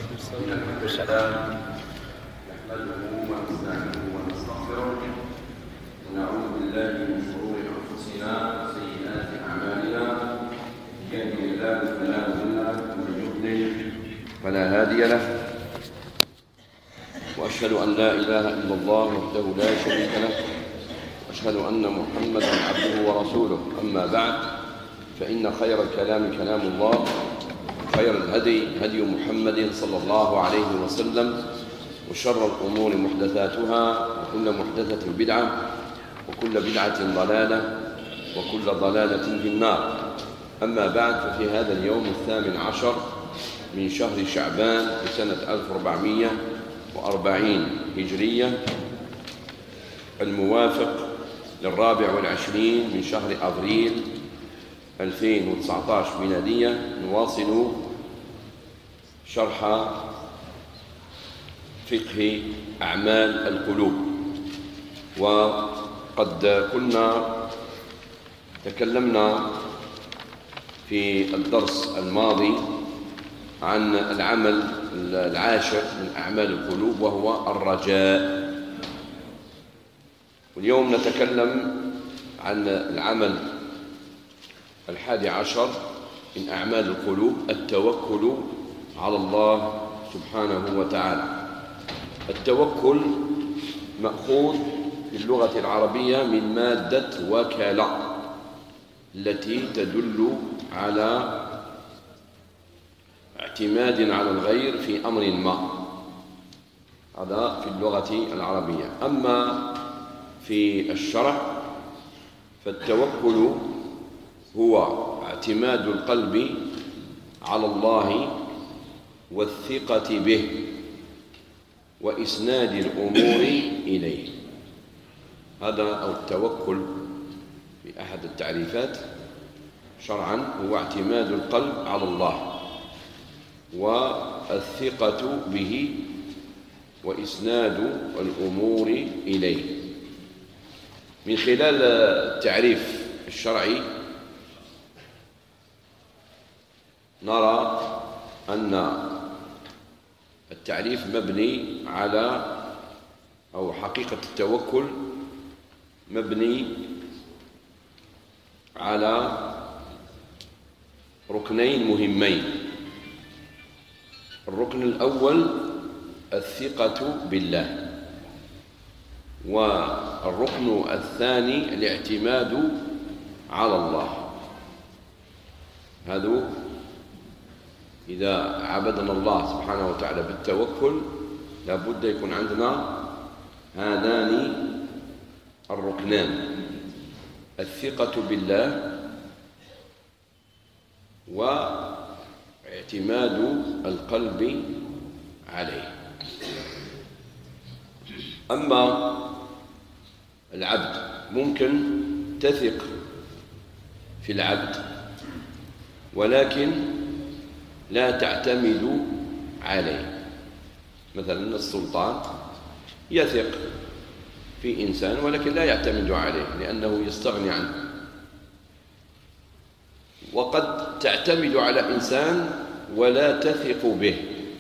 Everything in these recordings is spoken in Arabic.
والسلام نحمده ونستعينه ونستغفره ونعوذ بالله من شرور انفسنا وسيئات اعمالنا يهده الله فلا مضل له ومن يضلل فلا هادي له واشهد ان لا اله الا الله وحده لا شريك له واشهد ان محمدا عبده ورسوله اما بعد فان خير الكلام كلام الله خير الهدي هدي محمد صلى الله عليه وسلم وشر الأمور محدثاتها وكل محدثة بدعة وكل بدعة ضلالة وكل ضلالة في النار. أما بعد، ففي هذا اليوم 18 من شهر شعبان في سنة 1440 هجرية الموافق ل24 من شهر أبريل 2019 ميلادية نواصل شرح فقه أعمال القلوب. وقد كنا تكلمنا في الدرس الماضي عن العمل العاشر من أعمال القلوب وهو الرجاء، واليوم نتكلم عن العمل 11 من أعمال القلوب التوكل على الله سبحانه وتعالى. التوكل مأخوذ في اللغة العربية من مادة وكالة التي تدل على اعتماد على الغير في أمر ما، هذا في اللغة العربية. أما في الشرع فالتوكل هو اعتماد القلب على الله والثقة به وإسناد الأمور إليه. هذا أو التوكل في أحد التعريفات شرعا هو اعتماد القلب على الله والثقة به وإسناد الأمور إليه. من خلال التعريف الشرعي نرى أن التعريف مبني على أو حقيقة التوكل مبني على ركنين مهمين. الركن الأول الثقة بالله، والركن الثاني الاعتماد على الله. هذا إذا عبدنا الله سبحانه وتعالى بالتوكل لابد يكون عندنا هذان الركنان: الثقة بالله واعتماد القلب عليه. أما العبد ممكن تثق في العبد ولكن لا تعتمد عليه. مثلا السلطان يثق في إنسان ولكن لا يعتمد عليه لأنه يستغني عنه، وقد تعتمد على إنسان ولا تثق به،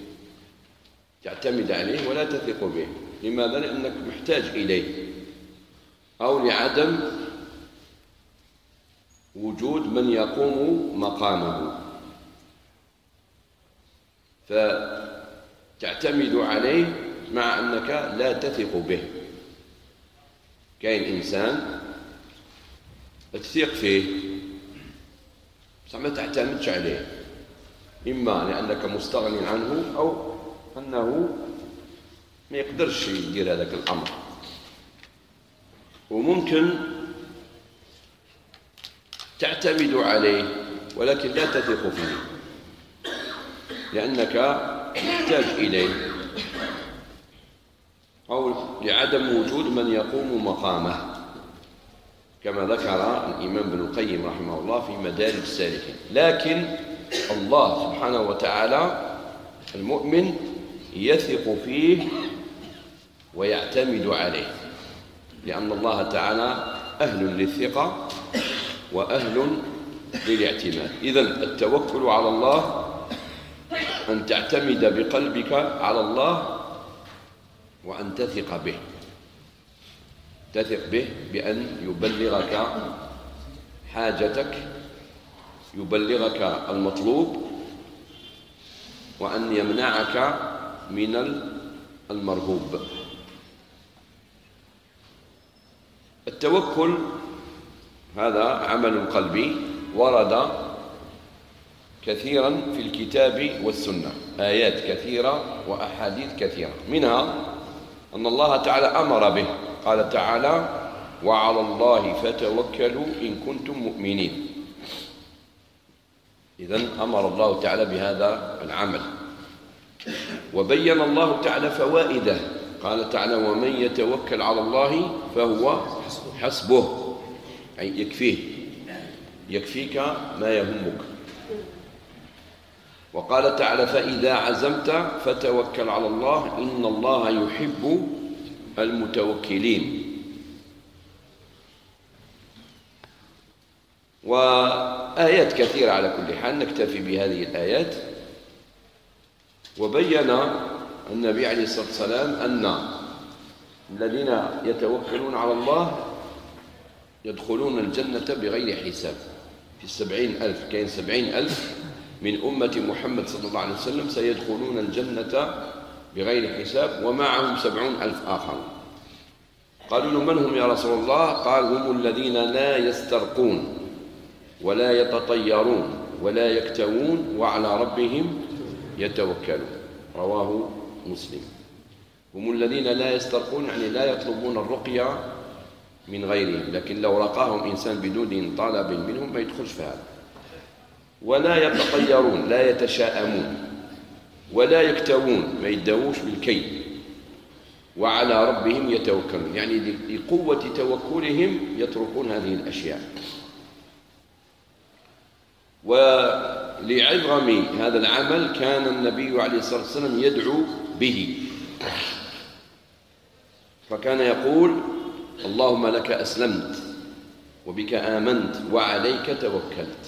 تعتمد عليه ولا تثق به. لماذا؟ لأنك محتاج إليه أو لعدم وجود من يقوم مقامه، فتعتمد عليه مع أنك لا تثق به. كاين إنسان تثق فيه بس ما تعتمدش عليه، إما لأنك مستغني عنه أو أنه ما يقدرش يدير هذاك الأمر. وممكن تعتمد عليه ولكن لا تثق فيه لأنك محتاج إليه أو لعدم وجود من يقوم مقامه، كما ذكر الإمام ابن القيم رحمه الله في مدارج السالكين. لكن الله سبحانه وتعالى المؤمن يثق فيه ويعتمد عليه، لأن الله تعالى أهل للثقة وأهل للاعتماد. إذن التوكل على الله أن تعتمد بقلبك على الله وأن تثق به، تثق به بأن يبلغك حاجتك، يبلغك المطلوب، وأن يمنعك من المرهوب. التوكل هذا عمل قلبي ورد كثيرا في الكتاب والسنة، آيات كثيرة وأحاديث كثيرة، منها أن الله تعالى أمر به، قال تعالى: وعلى الله فتوكلوا إن كنتم مؤمنين. إذن أمر الله تعالى بهذا العمل، وبين الله تعالى فوائده، قال تعالى: ومن يتوكل على الله فهو حسبه، أي يكفيك ما يهمك. وقال تعالى: فإذا عزمت فتوكل على الله إن الله يحب المتوكلين. وآيات كثيرة على كل حال، نكتفي بهذه الآيات. وبين النبي عليه الصلاة والسلام أن الذين يتوكلون على الله يدخلون الجنة بغير حساب. في 70,000 كاين 70,000 من أمة محمد صلى الله عليه وسلم سيدخلون الجنة بغير حساب، ومعهم 70,000 آخر. قالوا له: من هم يا رسول الله؟ قال: هم الذين لا يسترقون ولا يتطيرون ولا يكتوون وعلى ربهم يتوكلون. رواه مسلم. هم الذين لا يسترقون، يعني لا يطلبون الرقية من غيرهم، لكن لو رقاهم إنسان بدون طلب منهم ما يدخلش في هذا. ولا يتطيرون، لا يتشاءمون، ولا يكتوون، ما يداووش بالكي، وعلى ربهم يتوكلون، يعني لقوة توكلهم يتركون هذه الأشياء. ولعظم هذا العمل كان النبي عليه الصلاة والسلام يدعو به، فكان يقول: اللهم لك أسلمت وبك آمنت وعليك توكلت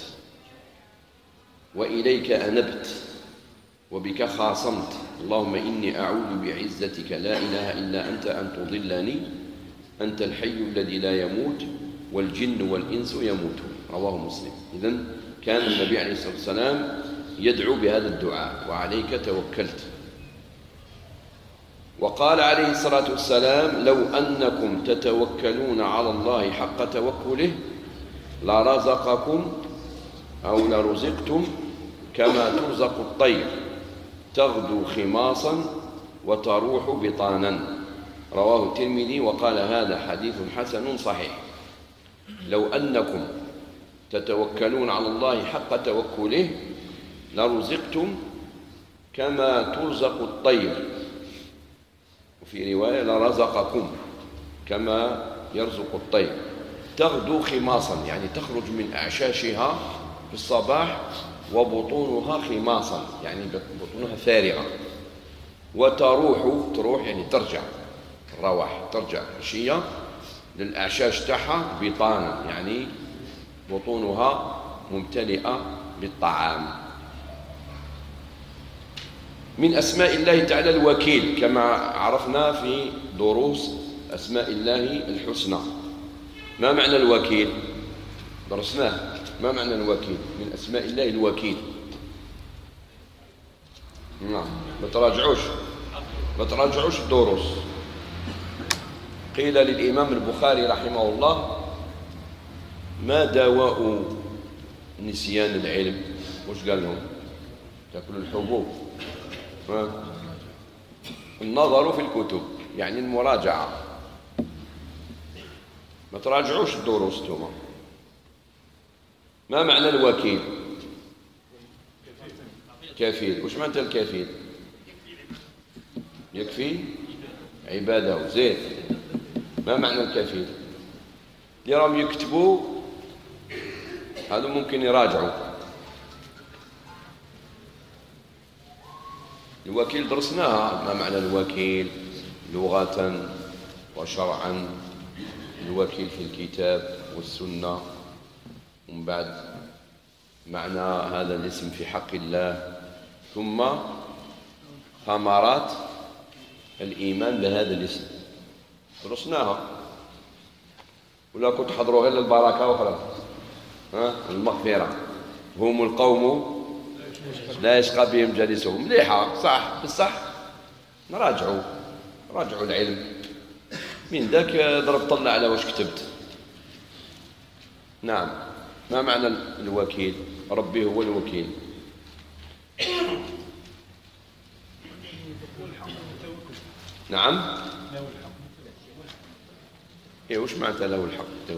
وإليك أنبت وبك خاصمت، اللهم إني أعوذ بعزتك لا إله إلا أنت أن تضلني، أنت الحي الذي لا يموت والجن والإنس يموتون. رواه مسلم. إذن كان النبي عليه الصلاة والسلام يدعو بهذا الدعاء: وعليك توكلت. وقال عليه الصلاة والسلام: لو أنكم تتوكلون على الله حق توكله لرزقكم أو لرزقتم كما ترزق الطير تغدو خماصا وتروح بطانا. رواه الترمذي وقال: هذا حديث حسن صحيح. لو أنكم تتوكلون على الله حق توكله لرزقتم كما ترزق الطير، وفي رواية لرزقكم كما يرزق الطير. تغدو خماصا، يعني تخرج من أعشاشها في الصباح وبطونها خماصا، يعني بطونها فارغة. تروح يعني ترجع، الرواح ترجع عشية للأعشاش تاعها بطانا، يعني بطونها ممتلئة بالطعام. من أسماء الله تعالى الوكيل، كما عرفنا في دروس أسماء الله الحسنى. ما معنى الوكيل؟ درسناه. ما معنى الوكيل؟ من أسماء الله الوكيل. نعم، ما تراجعوش الدروس. قيل للإمام البخاري رحمه الله: ما دواء نسيان العلم؟ وش قال لهم؟ تأكل الحبوب. النظر في الكتب، يعني المراجعة. ما تراجعوش الدروس انتم. ما معنى الوكيل؟ كفيل. وش معنى الكفيل؟ يكفي عباده. زين. ما معنى الكفيل؟ اللي راهم يكتبوا هذا ممكن يراجعوا. الوكيل درسناها. ما معنى الوكيل لغة وشرعا؟ الوكيل في الكتاب والسنة. ومن بعد معنى هذا الاسم في حق الله ثم ثمرات الإيمان بهذا الاسم درسناها، ولا كنت تحضروا غير البركة وخلاص. المغفرة. هم القوم لا يشقى بهم جالسهم. مليحة صح، بصح راجعوا العلم من ذاك ضرب طلع على واش كتبت. نعم. ما معنى الوكيل؟ ربي هو الوكيل. نعم. وش معنى له الحق؟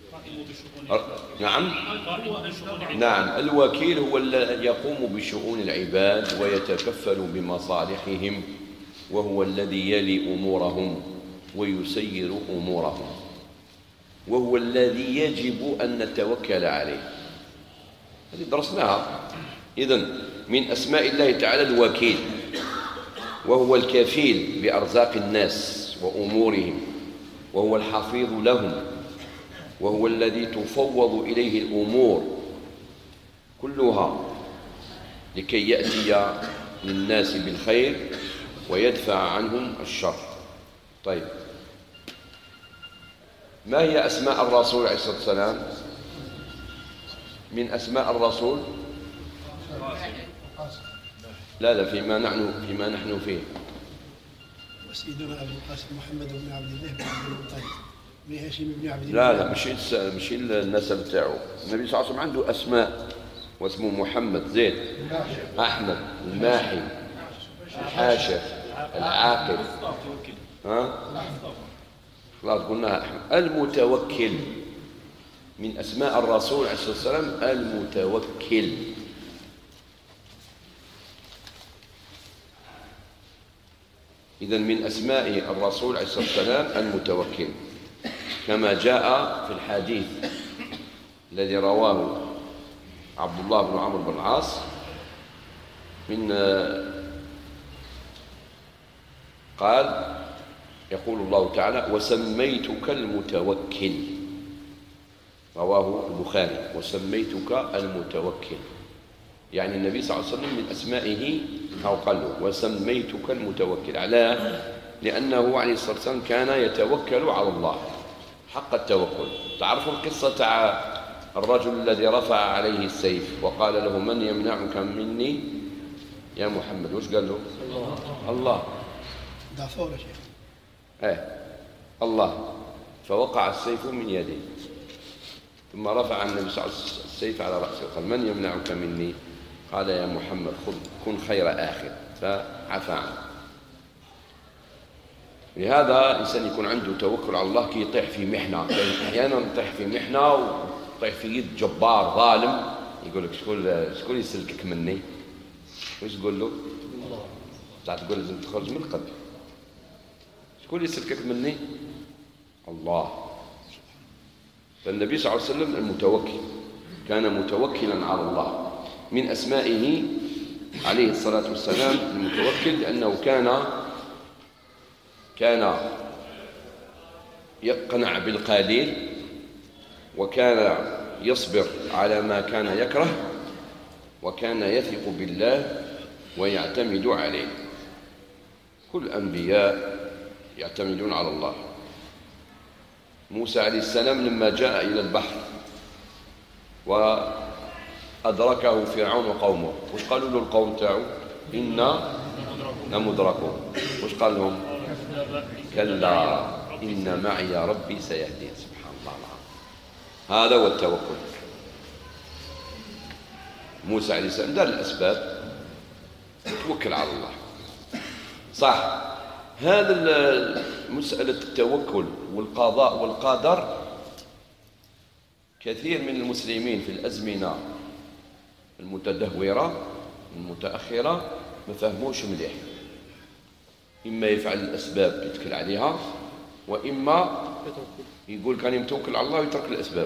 نعم. الوكيل هو الذي يقوم بشؤون العباد ويتكفل بمصالحهم، وهو الذي يلي أمورهم ويسير أمورهم، وهو الذي يجب أن نتوكل عليه. هذه درسناها. إذن من أسماء الله تعالى الوكيل، وهو الكفيل بأرزاق الناس وأمورهم، وهو الحفيظ لهم، وهو الذي تفوض إليه الأمور كلها لكي يأتي للناس بالخير ويدفع عنهم الشر. طيب، ما هي أسماء الرسول عليه الصلاة والسلام؟ من أسماء الرسول لا فيما نحن فيه. وسيدنا أبو القاسم محمد بن عبد الله بن عبد المطلب بن هاشم بن عبد الله. لا مش النسب تاعو. النبي صلى الله عليه وسلم عنده أسماء، واسمه محمد، زيد، أحمد، الماحي، الحاشر، العاقب. خلاص قلناها. أحمد المتوكل. من أسماء الرسول عليه الصلاة والسلام المتوكل. إذن من أسماء الرسول عليه الصلاة والسلام المتوكل، كما جاء في الحديث الذي رواه عبد الله بن عمرو بن العاص قال يقول الله تعالى: وسميتك المتوكل. رواه البخاري. وسميتك المتوكل، يعني النبي صلى الله عليه وسلم من أسمائه أو قال له وسميتك المتوكل. علاه؟ لأنه عليه الصلاة والسلام كان يتوكل على الله حق التوكل. تعرفوا القصة تاع الرجل الذي رفع عليه السيف وقال له: من يمنعك مني يا محمد؟ وش قال له؟ الله. دافور يا شيخ. الله. فوقع السيف من يده، ثم رفع النبي صلى الله عليه وسلم السيف على رأسه وقال: من يمنعك مني؟ قال: يا محمد خذ كن خير آخر، فعفى عنه. لهذا الإنسان يكون عنده توكل على الله كي يطيح في محنة. أحيانا يطيح في محنة ويطيح في يد جبار ظالم، يقول لك شكون يسلكك مني؟ وش تقول له؟ تقول لازم تخرج من القلب. شكون يسلكك مني؟ الله. فالنبي صلى الله عليه وسلم المتوكل، كان متوكلا على الله. من أسمائه عليه الصلاة والسلام المتوكل لأنه كان يقنع بالقليل، وكان يصبر على ما كان يكره، وكان يثق بالله ويعتمد عليه. كل الأنبياء يعتمدون على الله. موسى عليه السلام لما جاء إلى البحر وأدركه فرعون وقومه، وش قالوا له القوم تاعو؟ إنا لمدركون. وش قال لهم؟ كلا إن معي ربي سيهدين. سبحان الله العظيم. هذا هو التوكل. موسى عليه السلام دار الأسباب، توكل على الله. صح. هذا مسألة التوكل والقضاء والقدر كثير من المسلمين في الأزمنة المتدهورة المتأخرة ما فهموش مليح. إما يفعل الأسباب يتكل عليها، وإما يقول كان يتوكل على الله ويترك الأسباب.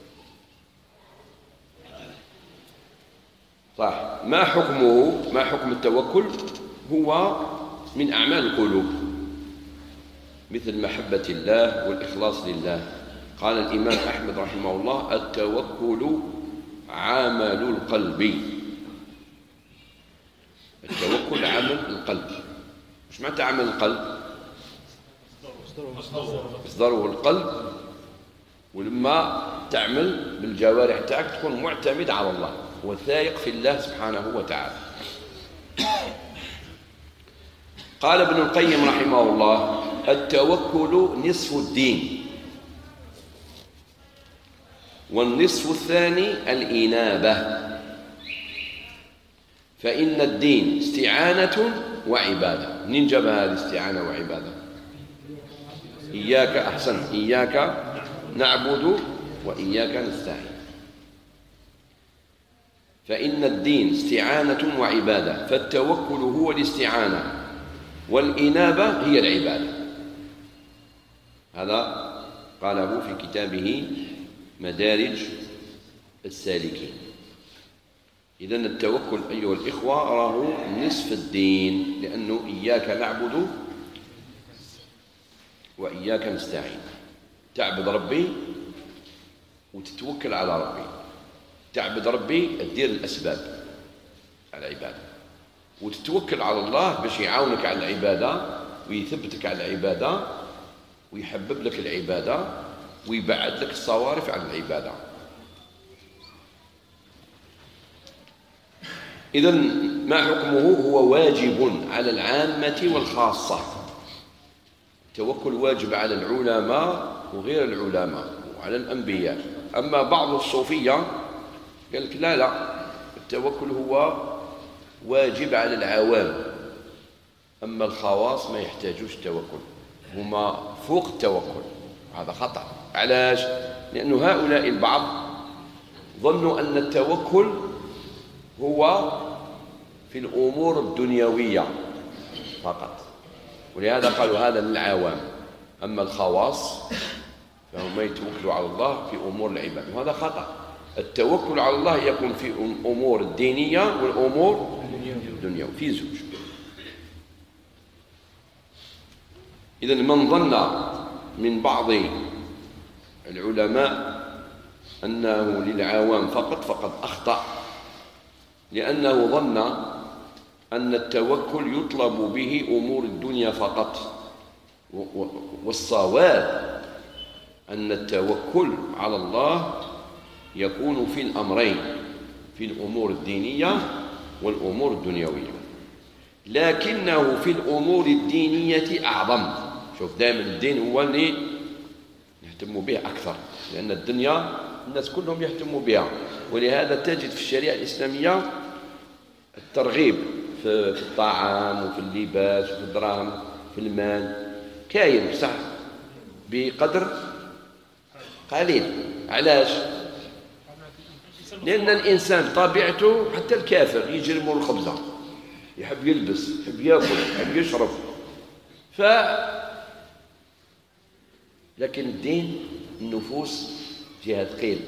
صح. ما حكمه؟ ما حكم التوكل؟ هو من أعمال القلوب، مثل محبة الله والإخلاص لله. قال الإمام أحمد رحمه الله: التوكل عمل القلب. عمل القلب. مش معنى عمل القلب؟ إصداره القلب. ولما تعمل بالجوارح تاعك تكون معتمد على الله وثائق في الله سبحانه وتعالى. قال ابن القيم رحمه الله: التوكل نصف الدين، والنصف الثاني الإنابة. فإن الدين استعانة وعبادة. منين جاب هذه الاستعانة وعبادة؟ إياك أحسن، إياك نعبد وإياك نستعين. فإن الدين استعانة وعبادة، فالتوكل هو الاستعانة والإنابة هي العبادة. هذا قاله في كتابه مدارج السالكين. إذن التوكل أيها الإخوة راه نصف الدين، لأنه إياك نعبد وإياك نستعين. تعبد ربي وتتوكل على ربي. تعبد ربي تدير الأسباب على العبادة، وتتوكل على الله باش يعاونك على العبادة ويثبتك على العبادة ويحبب لك العبادة ويبعد لك الصوارف عن العبادة. إذن ما حكمه؟ هو واجب على العامة والخاصة. التوكل واجب على العلماء وغير العلماء وعلى الأنبياء. أما بعض الصوفية قال لك لا، التوكل هو واجب على العوام، أما الخواص ما يحتاجوش التوكل، هما فوق التوكل. هذا خطأ. علاش؟ لأن هؤلاء البعض ظنوا أن التوكل هو في الأمور الدنيوية فقط، ولهذا قالوا هذا للعوام. أما الخواص فهم يتوكلوا على الله في أمور العباد، وهذا خطأ. التوكل على الله يكون في الأمور الدينية والأمور الدنيوية، في زوج. إذن من ظن من بعض العلماء أنه للعوام فقط فقد أخطأ، لأنه ظن أن التوكل يطلب به أمور الدنيا فقط، والصواب أن التوكل على الله يكون في الأمرين، في الأمور الدينية والأمور الدنيوية، لكنه في الأمور الدينية أعظم. شوف، دائما الدين هو اللي يهتموا به أكثر، لأن الدنيا الناس كلهم يهتموا بها. ولهذا تجد في الشريعة الإسلامية الترغيب في الطعام وفي اللباس وفي الدراهم في المال كاين، بصح بقدر قليل. علاش؟ لأن الإنسان طبيعته، حتى الكافر يجري مور الخبزة، يحب يلبس، يحب يأكل، يحب يشرب. لكن الدين النفوس فيها ثقيل،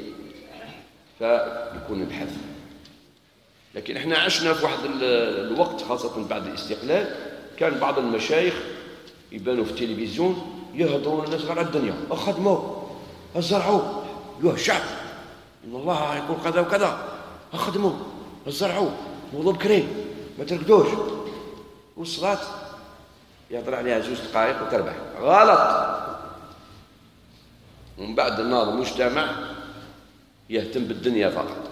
فيكون الحث. لكن احنا عشنا في واحد الوقت خاصة بعد الاستقلال، كان بعض المشايخ يبانوا في التلفزيون يهضروا للناس غير على الدنيا: أخدموا، أزرعوا، يوه الشعب إن الله يقول كذا وكذا، أخدموا، أزرعوا، وضوا بكري، ما ترقدوش. والصلاة يهضر عليها 2 دقائق وتربح. غلط. ومن بعد الناظر مجتمع يهتم بالدنيا فقط.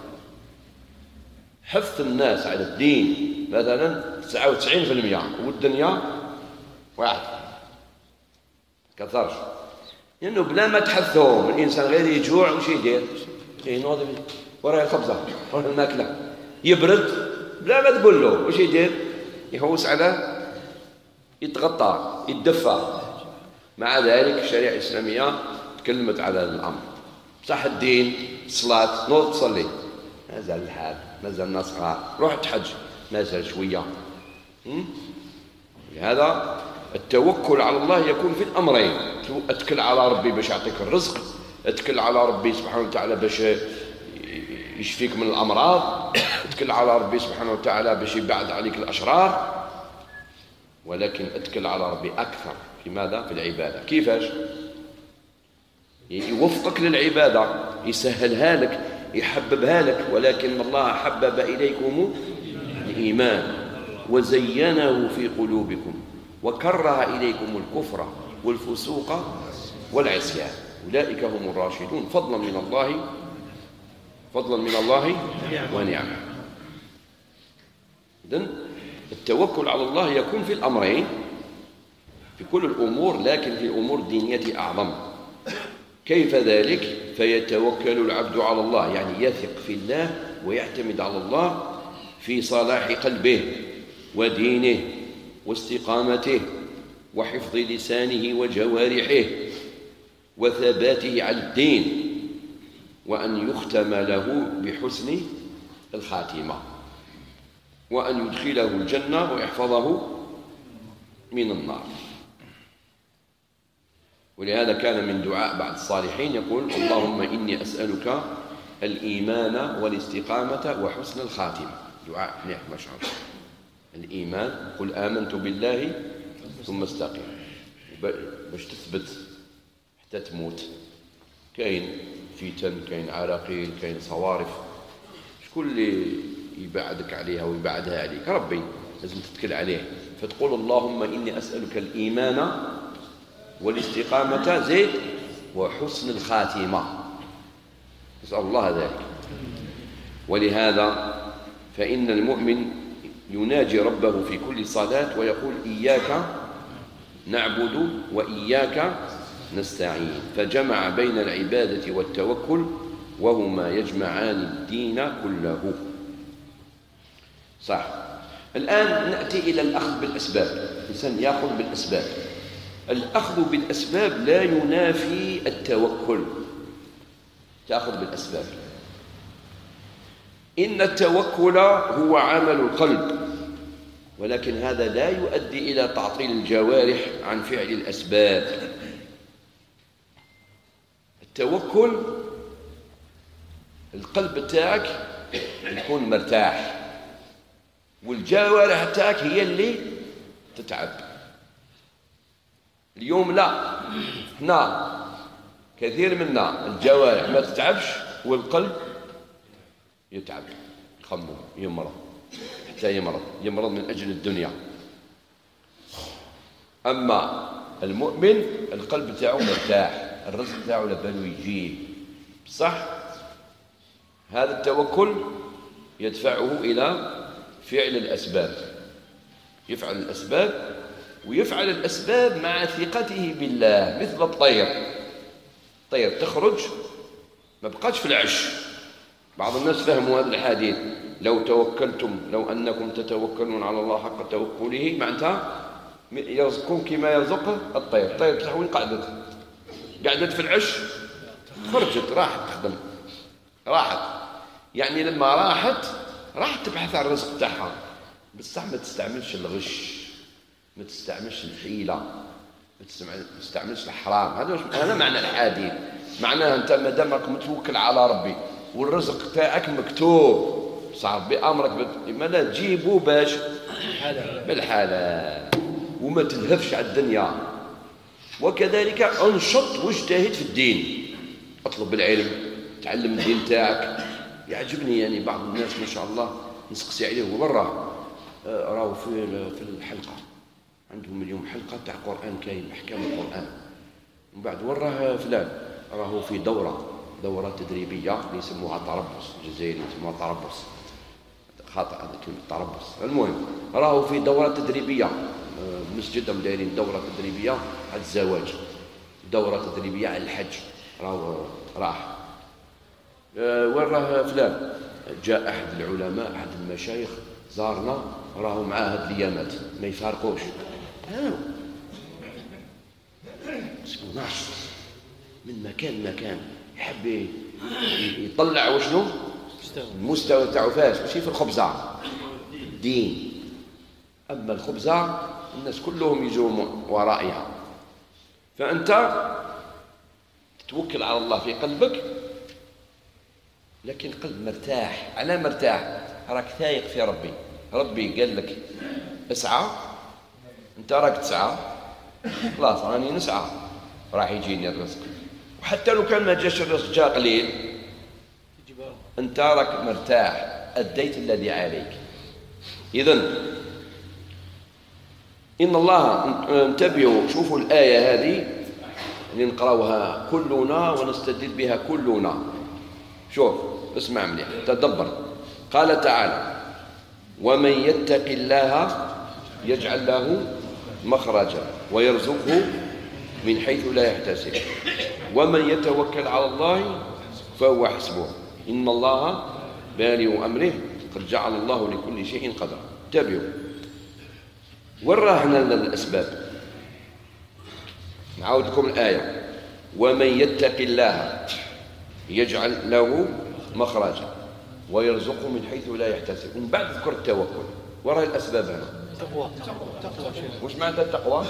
حث الناس على الدين مثلا 99%، والدنيا 1 كثرش. لأنه بلا ما تحثهم الإنسان غير يجوع وش يدير؟ ينوض وراء الخبزة وراء الماكلة، يبرد بلا ما تقول له وش يدير؟ يحوس على يتغطى يتدفى. مع ذلك الشريعة الإسلامية تكلمت على الأمر. صح، الدين الصلاة، نوض تصلي، مازال الحال، مازال الناس صغار، روح تحج، مازال شوية. لهذا التوكل على الله يكون في الأمرين: اتكل على ربي باش يعطيك الرزق، اتكل على ربي سبحانه وتعالى باش يشفيك من الأمراض، اتكل على ربي سبحانه وتعالى باش يبعد عليك الأشرار. ولكن اتكل على ربي أكثر في ماذا؟ في العبادة. كيفاش؟ يوفقك للعبادة، يسهلها لك، يحببها لك. ولكن الله حبب إليكم الإيمان وزينه في قلوبكم وكره إليكم الكفر والفسوق والعصيان أولئك هم الراشدون فضلا من الله ونعمه. إذن التوكل على الله يكون في الأمرين، في كل الأمور، لكن في الأمور الدينية أعظم. كيف ذلك؟ فيتوكل العبد على الله، يعني يثق في الله ويعتمد على الله في صلاح قلبه ودينه واستقامته وحفظ لسانه وجوارحه وثباته على الدين، وأن يختم له بحسن الخاتمة، وأن يدخله الجنة ويحفظه من النار. ولهذا كان من دعاء بعض الصالحين يقول: اللهم إني أسألك الإيمان والاستقامة وحسن الخاتمة. دعاء مليح ما شاء الله. الإيمان، قل آمنت بالله ثم استقم، باش تثبت حتى تموت. كاين فتن، كاين عراقيل، كاين صوارف، شكون اللي يبعدك عليها ويبعدها عليك؟ ربي، لازم تتكل عليه. فتقول اللهم إني أسألك الإيمان والاستقامة زيد وحسن الخاتمة، نسأل الله ذلك. ولهذا فإن المؤمن يناجي ربه في كل صلاة ويقول: إياك نعبد وإياك نستعين، فجمع بين العبادة والتوكل وهما يجمعان الدين كله. صح. الآن نأتي إلى الأخذ بالأسباب. الإنسان يأخذ بالأسباب. الأخذ بالأسباب لا ينافي التوكل. تأخذ بالأسباب. إن التوكل هو عمل القلب، ولكن هذا لا يؤدي إلى تعطيل الجوارح عن فعل الأسباب. التوكل القلب تاعك يكون مرتاح، والجوارح تاعك هي اللي تتعب. اليوم لا، احنا كثير منا الجوارح ما تتعبش والقلب يتعب، يخمم، يمرض، حتى يمرض من أجل الدنيا. أما المؤمن القلب تاعه مرتاح، الرزق تاعه لبالو يجيه. صح. هذا التوكل يدفعه إلى فعل الأسباب، يفعل الأسباب، ويفعل الأسباب مع ثقته بالله. مثل الطير تخرج ما بقاش في العش. بعض الناس فهموا هذا الحديث: لو أنكم تتوكلون على الله حق توكله، معناتها يرزقكم كما يرزق الطير. الطير تاعها وين قعدت في العش، خرجت، راحت تخدم، راحت. يعني لما راحت تبحث عن الرزق تاعها، بصح ما تستعملش الغش، ما تستعملش الحيلة، ما تستعملش الحرام. هذا معنى الحديث. معناه أنت ما دامك متوكل على ربي والرزق تاعك مكتوب صار بأمرك، ماذا تجيبه باش بالحلال، وما تلهفش على الدنيا. وكذلك انشط واجتهد في الدين، اطلب العلم، تعلم الدين تاعك. يعجبني يعني بعض الناس ما شاء الله نسقسي عليه وبرا راهو في الحلقة عندهم اليوم حلقة تاع قرآن كريم، أحكام القرآن. ومن بعد وراه فلان راهو في دورة تدريبية اللي يسموها تربص، الجزائري يسموها تربص، خاطئ هذا كلمة تربص. المهم راهو في دورة تدريبية، مسجدهم دايرين دورة تدريبية على الزواج، دورة تدريبية على الحج، راهو راح. وراه فلان جاء أحد العلماء، أحد المشايخ زارنا، راهو معاه هاد الأيامات ما يفارقوش، ناشط من مكان لمكان، يحب يطلع وشنو المستوى تاعو فاش ماشي في الخبزة الدين. أما الخبزة الناس كلهم يجوا ورائها. فأنت تتوكل على الله في قلبك، لكن قلب مرتاح. على مرتاح؟ راك ثايق في ربي. ربي قال لك اسعى، انت راك تسعى، خلاص راني نسعى راح يجيني الرزق. وحتى لو كان ما جاش الرزق، جاء قليل، انت راك مرتاح، اديت الذي عليك. اذن إن الله، انتبهوا شوفوا الآية هذه اللي نقراوها كلنا ونستدل بها كلنا. شوف اسمع مليح تدبر. قال تعالى: ومن يتق الله يجعل له مخرجا ويرزقه من حيث لا يحتسب ومن يتوكل على الله فهو حسبه إن الله بالغ أمره قد جعل الله لكل شيء قدرا. انتبهوا، وين راحنا الأسباب؟ نعاود لكم الآية: ومن يتق الله يجعل له مخرجا ويرزقه من حيث لا يحتسب. ومن بعد ذكر التوكل. وراء الأسباب هنا تقوى. وش معنى التقوى؟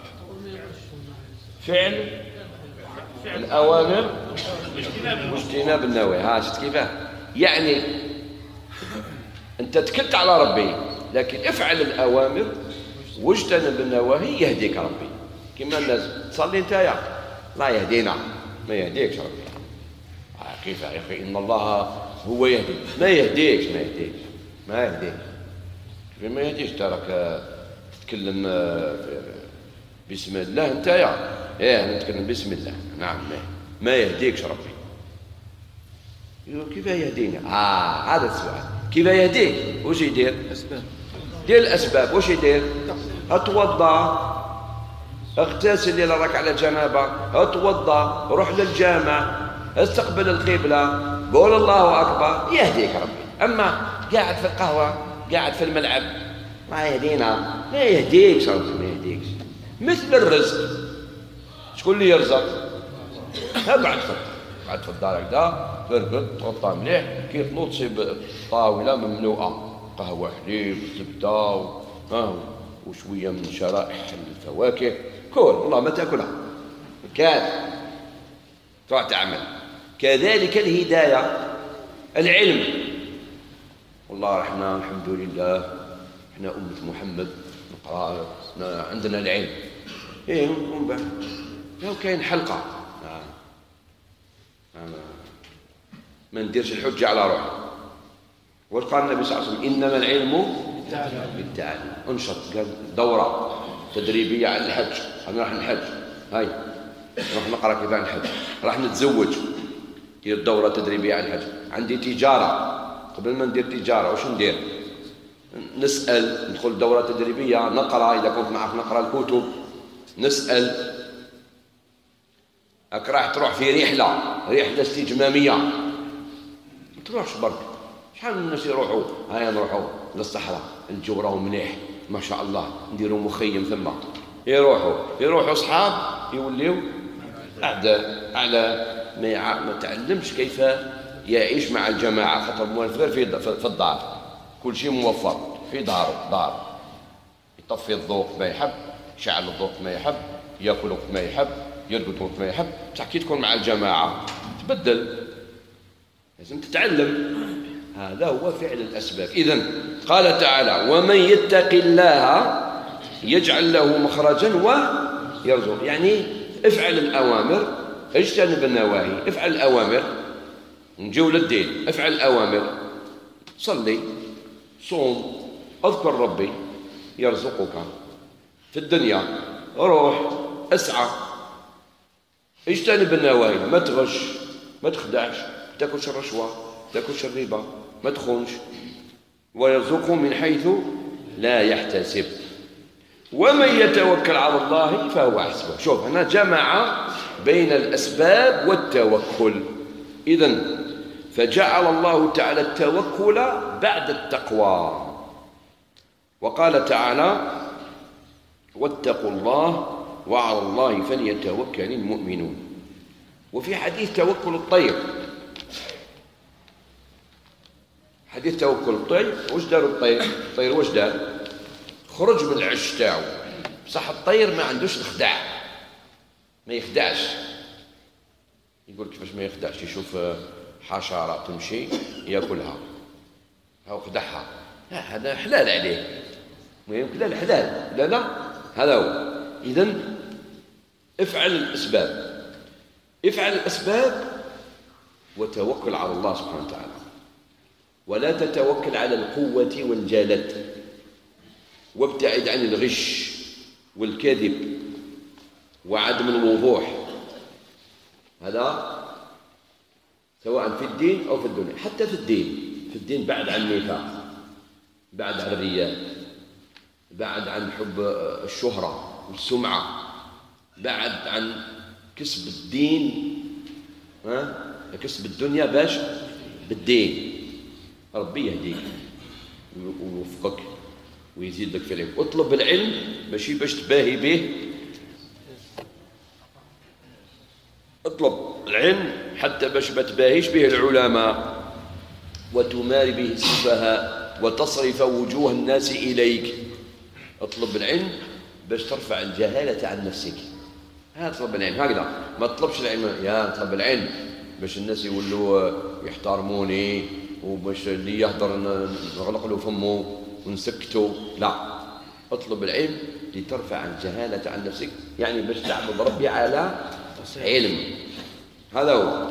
فعل الأوامر واجتناب النواهي. ها شفت كيفاه؟ يعني أنت تكلت على ربي لكن افعل الأوامر واجتنب النواهي يهديك ربي. كما الناس تصلي انت يا لا يهدينا، ما يهديكش ربي. كيف يا أخي؟ إن الله هو يهدي. ما يهديكش ما يهديكش تراك تتكلم بسم الله انت يا نتكلم بسم الله. نعم ما يهديكش ربي. كيف يهدينا؟ هذا السؤال. كيف يهديك؟ وش يدير؟ دير الأسباب. وش يدير؟ اتوضى، اغتسل إذا راك على جنابة، اتوضى، روح للجامع، استقبل القبلة، قول الله أكبر، يهديك ربي. أما قاعد في القهوة، قاعد في الملعب، ما يهدينا. ما يهديكش ربي، ما يهديكش. مثل الرزق، شكون اللي يرزق؟ قاعد في الدار هكذا ترقد تغطى مليح، كي تنوض تصيب طاولة مملوءة قهوة حليب زبدة وشوية من شرائح الفواكه. كل والله ما تاكلها كاد تروح تعمل. كذلك الهداية، العلم. والله احنا الحمد لله احنا أمة محمد نقرأ، عندنا العلم. ومن بعد لو كاين حلقة ما نديرش الحجة على روحي. وقال النبي صلى الله عليه وسلم: إنما العلم بالتعلم. انشط، قال دورة تدريبية على الحج. أنا راح نحج، هاي راح نقرأ كيف نحج، راح نتزوج، دير دورة تدريبية على الحج. عندي تجارة، قبل ما ندير تجارة وش ندير؟ نسأل، ندخل دورة تدريبية، نقرأ إذا كنت معك نقرأ الكتب، نسأل. راح تروح في رحلة استجمامية، ما تروحش برك. شحال من الناس يروحوا، هيا نروحوا للصحراء، الجو راهو مليح ما شاء الله، نديروا مخيم ثم، يروحوا اصحاب يوليو اعداء على ما تعلمش كيف يعيش مع الجماعه. خاطر موالف غير في الدار، كل شيء موفر في دار. يطفي الضوء ما يحب، يشعل الضوء ما يحب، ياكل وقت ما يحب، يرقد وقت ما يحب. بصح كي تكون مع الجماعه تبدل، لازم تتعلم. هذا هو فعل الأسباب. إذن قال تعالى: ومن يتق الله يجعل له مخرجا ويرزق. يعني افعل الأوامر اجتنب النواهي. افعل الأوامر، نجيو للدين، افعل الأوامر، صلي، صوم، اذكر ربي يرزقك في الدنيا، روح اسعى، اجتنب النواهي، ما تغش، ما تخدعش، ما تاكلش الرشوة، ما تاكلش الربا، ما تخونش. ويرزقه من حيث لا يحتسب ومن يتوكل على الله فهو حسبه. شوف هنا جمع بين الأسباب والتوكل. إذن فجعل الله تعالى التوكل بعد التقوى. وقال تعالى: واتقوا الله وعلى الله فليتوكل المؤمنون. وفي حديث توكل الطير، حديث توكل الطير، وش دار الطير وش دار؟ خرج من العش تاعو. بصح الطير ما عندوش الخداع، ما يخدعش. يقول كيفاش ما يخدعش؟ يشوف حشرة تمشي ياكلها أو خدعها، لا هذا حلال عليه، ما يمكن لا الحلال، لا هذا هو. إذن افعل الأسباب وتوكل على الله سبحانه وتعالى، ولا تتوكل على القوة والجالة، وابتعد عن الغش والكذب وعدم الوضوح، هذا سواء في الدين أو في الدنيا. حتى في الدين بعد عن النفاق، بعد عن الرياء، بعد عن حب الشهرة والسمعة، بعد عن كسب الدين، كسب الدنيا باش بالدين. ربي يهديك ويوفقك ويزيد لك في العلم. اطلب العلم ماشي باش تباهي به، اطلب العلم حتى باش ما تباهيش به العلماء وتماري به السفهاء وتصرف وجوه الناس إليك. اطلب العلم باش ترفع الجهالة عن نفسك. اطلب العلم هكذا، ما تطلبش العلم يا اطلب العلم باش الناس يولوا يحترموني وباش اللي يهضر نغلق له فمه ونسكته. لا، اطلب العلم لترفع الجهالة عن نفسك، يعني باش تعبد ربي على علم. هذا هو.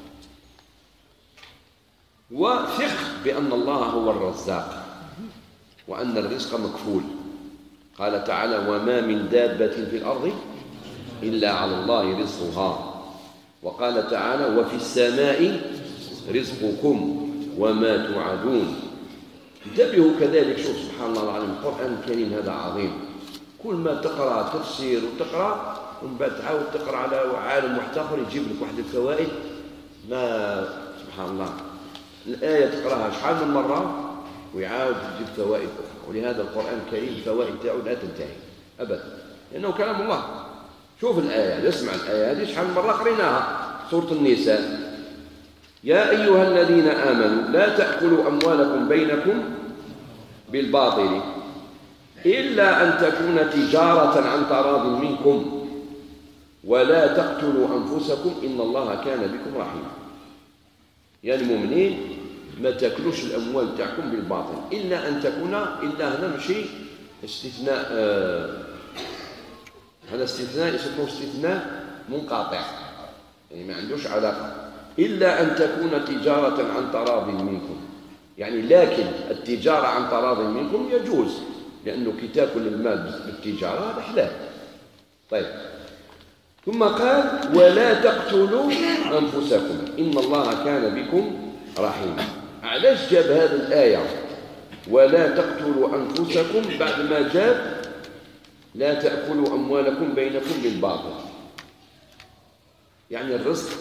وثق بأن الله هو الرزاق وأن الرزق مكفول. قال تعالى: وما من دابة في الأرض إلا على الله رزقها. وقال تعالى: وفي السماء رزقكم وما توعدون. انتبهوا كذلك، شوف سبحان الله العظيم، القرآن الكريم هذا عظيم. كل ما تقرأ تفسير وتقرأ ومن بعد تعاود تقرأ على عالم واحد آخر يجيب لك واحد الفوائد، ما سبحان الله، الآية تقرأها شحال من مرة ويعاود يجيب فوائد أخرى. ولهذا القرآن الكريم الفوائد تاعو لا تنتهي أبدا، لأنه كلام الله. شوف الآية، اسمع الآية هذه شحال من مرة قريناها، سورة النساء: يا أيها الذين آمنوا لا تأكلوا أموالكم بينكم بالباطل إلا أن تكون تجارة عن تراض منكم ولا تقتلوا أنفسكم إن الله كان بكم رحيما. يا المؤمنين ما تأكلوش الأموال تاعكم بالباطل إلا أن تكون، إلا هنا ماشي استثناء، هذا استثناء يسموه استثناء منقطع، يعني ما عندوش علاقة. إلا أن تكون تجارة عن تراض منكم، يعني لكن التجارة عن تراض منكم يجوز، لأنه كي تاكل المال بالتجارة هذا حلال. طيب، ثم قال: ولا تقتلوا أنفسكم إن الله كان بكم رحيما. علاش جاب هذه الآية ولا تقتلوا أنفسكم بعد ما جاب لا تأكلوا أموالكم بينكم بالباطل؟ يعني الرزق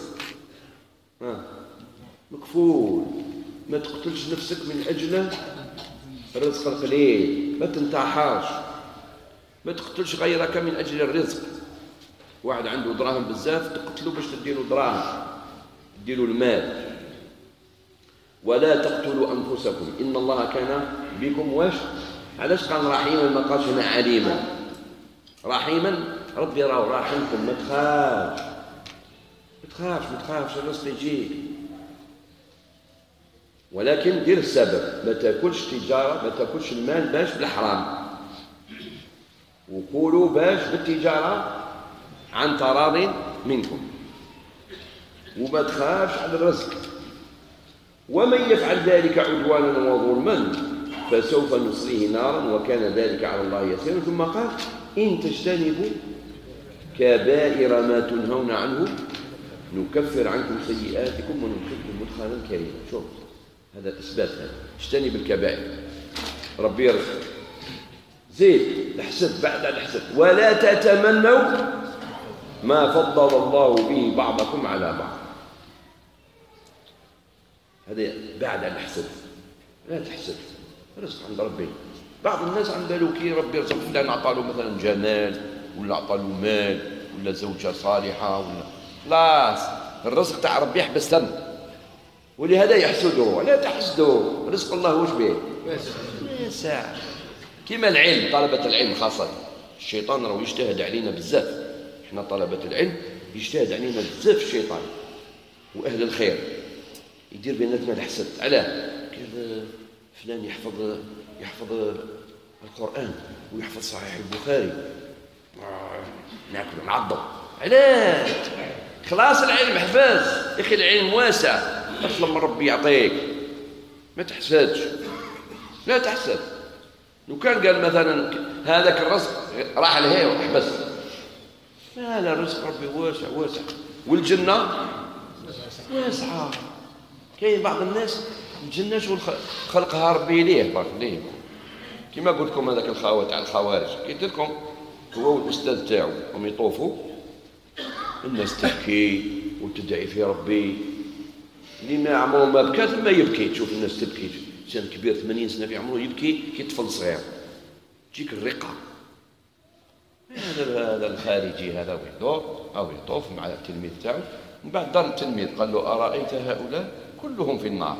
مكفول، ما تقتلش نفسك من أجل الرزق القليل، ما تنتحرش، ما تقتلش غيرك من أجل الرزق. واحد عنده دراهم بزاف تقتلوا باش تديله دراهم، تديله المال. ولا تقتلوا أنفسكم إن الله كان بكم واش؟ علاش قال رحيما ما قالش هنا عليما؟ رحيما، ربي راه راحمكم، ما تخافش الرزق يجيك، ولكن دير السبب، ما تاكلش تجارة، ما تاكلش المال باش بالحرام، وقولوا باش بالتجارة عن تراض منكم، وما تخافش على الرزق. ومن يفعل ذلك عدوانا وظلما فسوف نصليه نارا وكان ذلك على الله يسيرا. ثم قال: إن تجتنبوا كبائر ما تنهون عنه نكفر عنكم سيئاتكم وندخلكم مدخلا كريما. شوف هذا إثبات، هذا اجتنب الكبائر، ربي يرزق. زيد الحسد، بعد الحسد: ولا تتمنوا ما فضل الله به بعضكم على بعض. هذا بعد الحسد، لا تحسد، رزق عند ربي. بعض الناس عند بالو كي ربي يرزق فلان أعطى له مثلا جمال ولا أعطى له مال ولا زوجة صالحة ولا لا، الرزق تاع ربي يحبس تم، ولهذا يحسدوا. لا تحسدوا، رزق الله وش به؟ ساعة. كما العلم، طلبة العلم خاصة، الشيطان راه يجتهد علينا بزاف، احنا طلبة العلم يجتهد علينا بزاف الشيطان وأهل الخير، يدير بيناتنا الحسد. علاه؟ كيف فلان يحفظ القرآن ويحفظ صحيح البخاري، ناكل معضل. علاه؟ خلاص العلم حفاظ يا أخي، العلم واسع، اطلب من ربي يعطيك، ما تحسدش، لا تحسد. لو كان قال مثلا هذاك الرزق راح لهيه وحبس. هذا الرزق ربي واسع واسع. والجنة واسعة. كاين بعض الناس الجنة شو خلقها ربي ليه برك ليه. كما قلت لكم هذاك الخاوة تاع الخوارج قلت لكم هو والأستاذ تاعو هم يطوفوا الناس تبكي وتدعي في ربي. اللي ما عمره ما بكى ما يبكي. تشوف الناس تبكي إنسان كبير 80 سنة في عمره يبكي كي طفل صغير تجيك الرقة. هذا الخارجي هذا ويدور أو يطوف مع التلميذ تاعو. من بعد دار التلميذ قال له أرأيت هؤلاء كلهم في النار.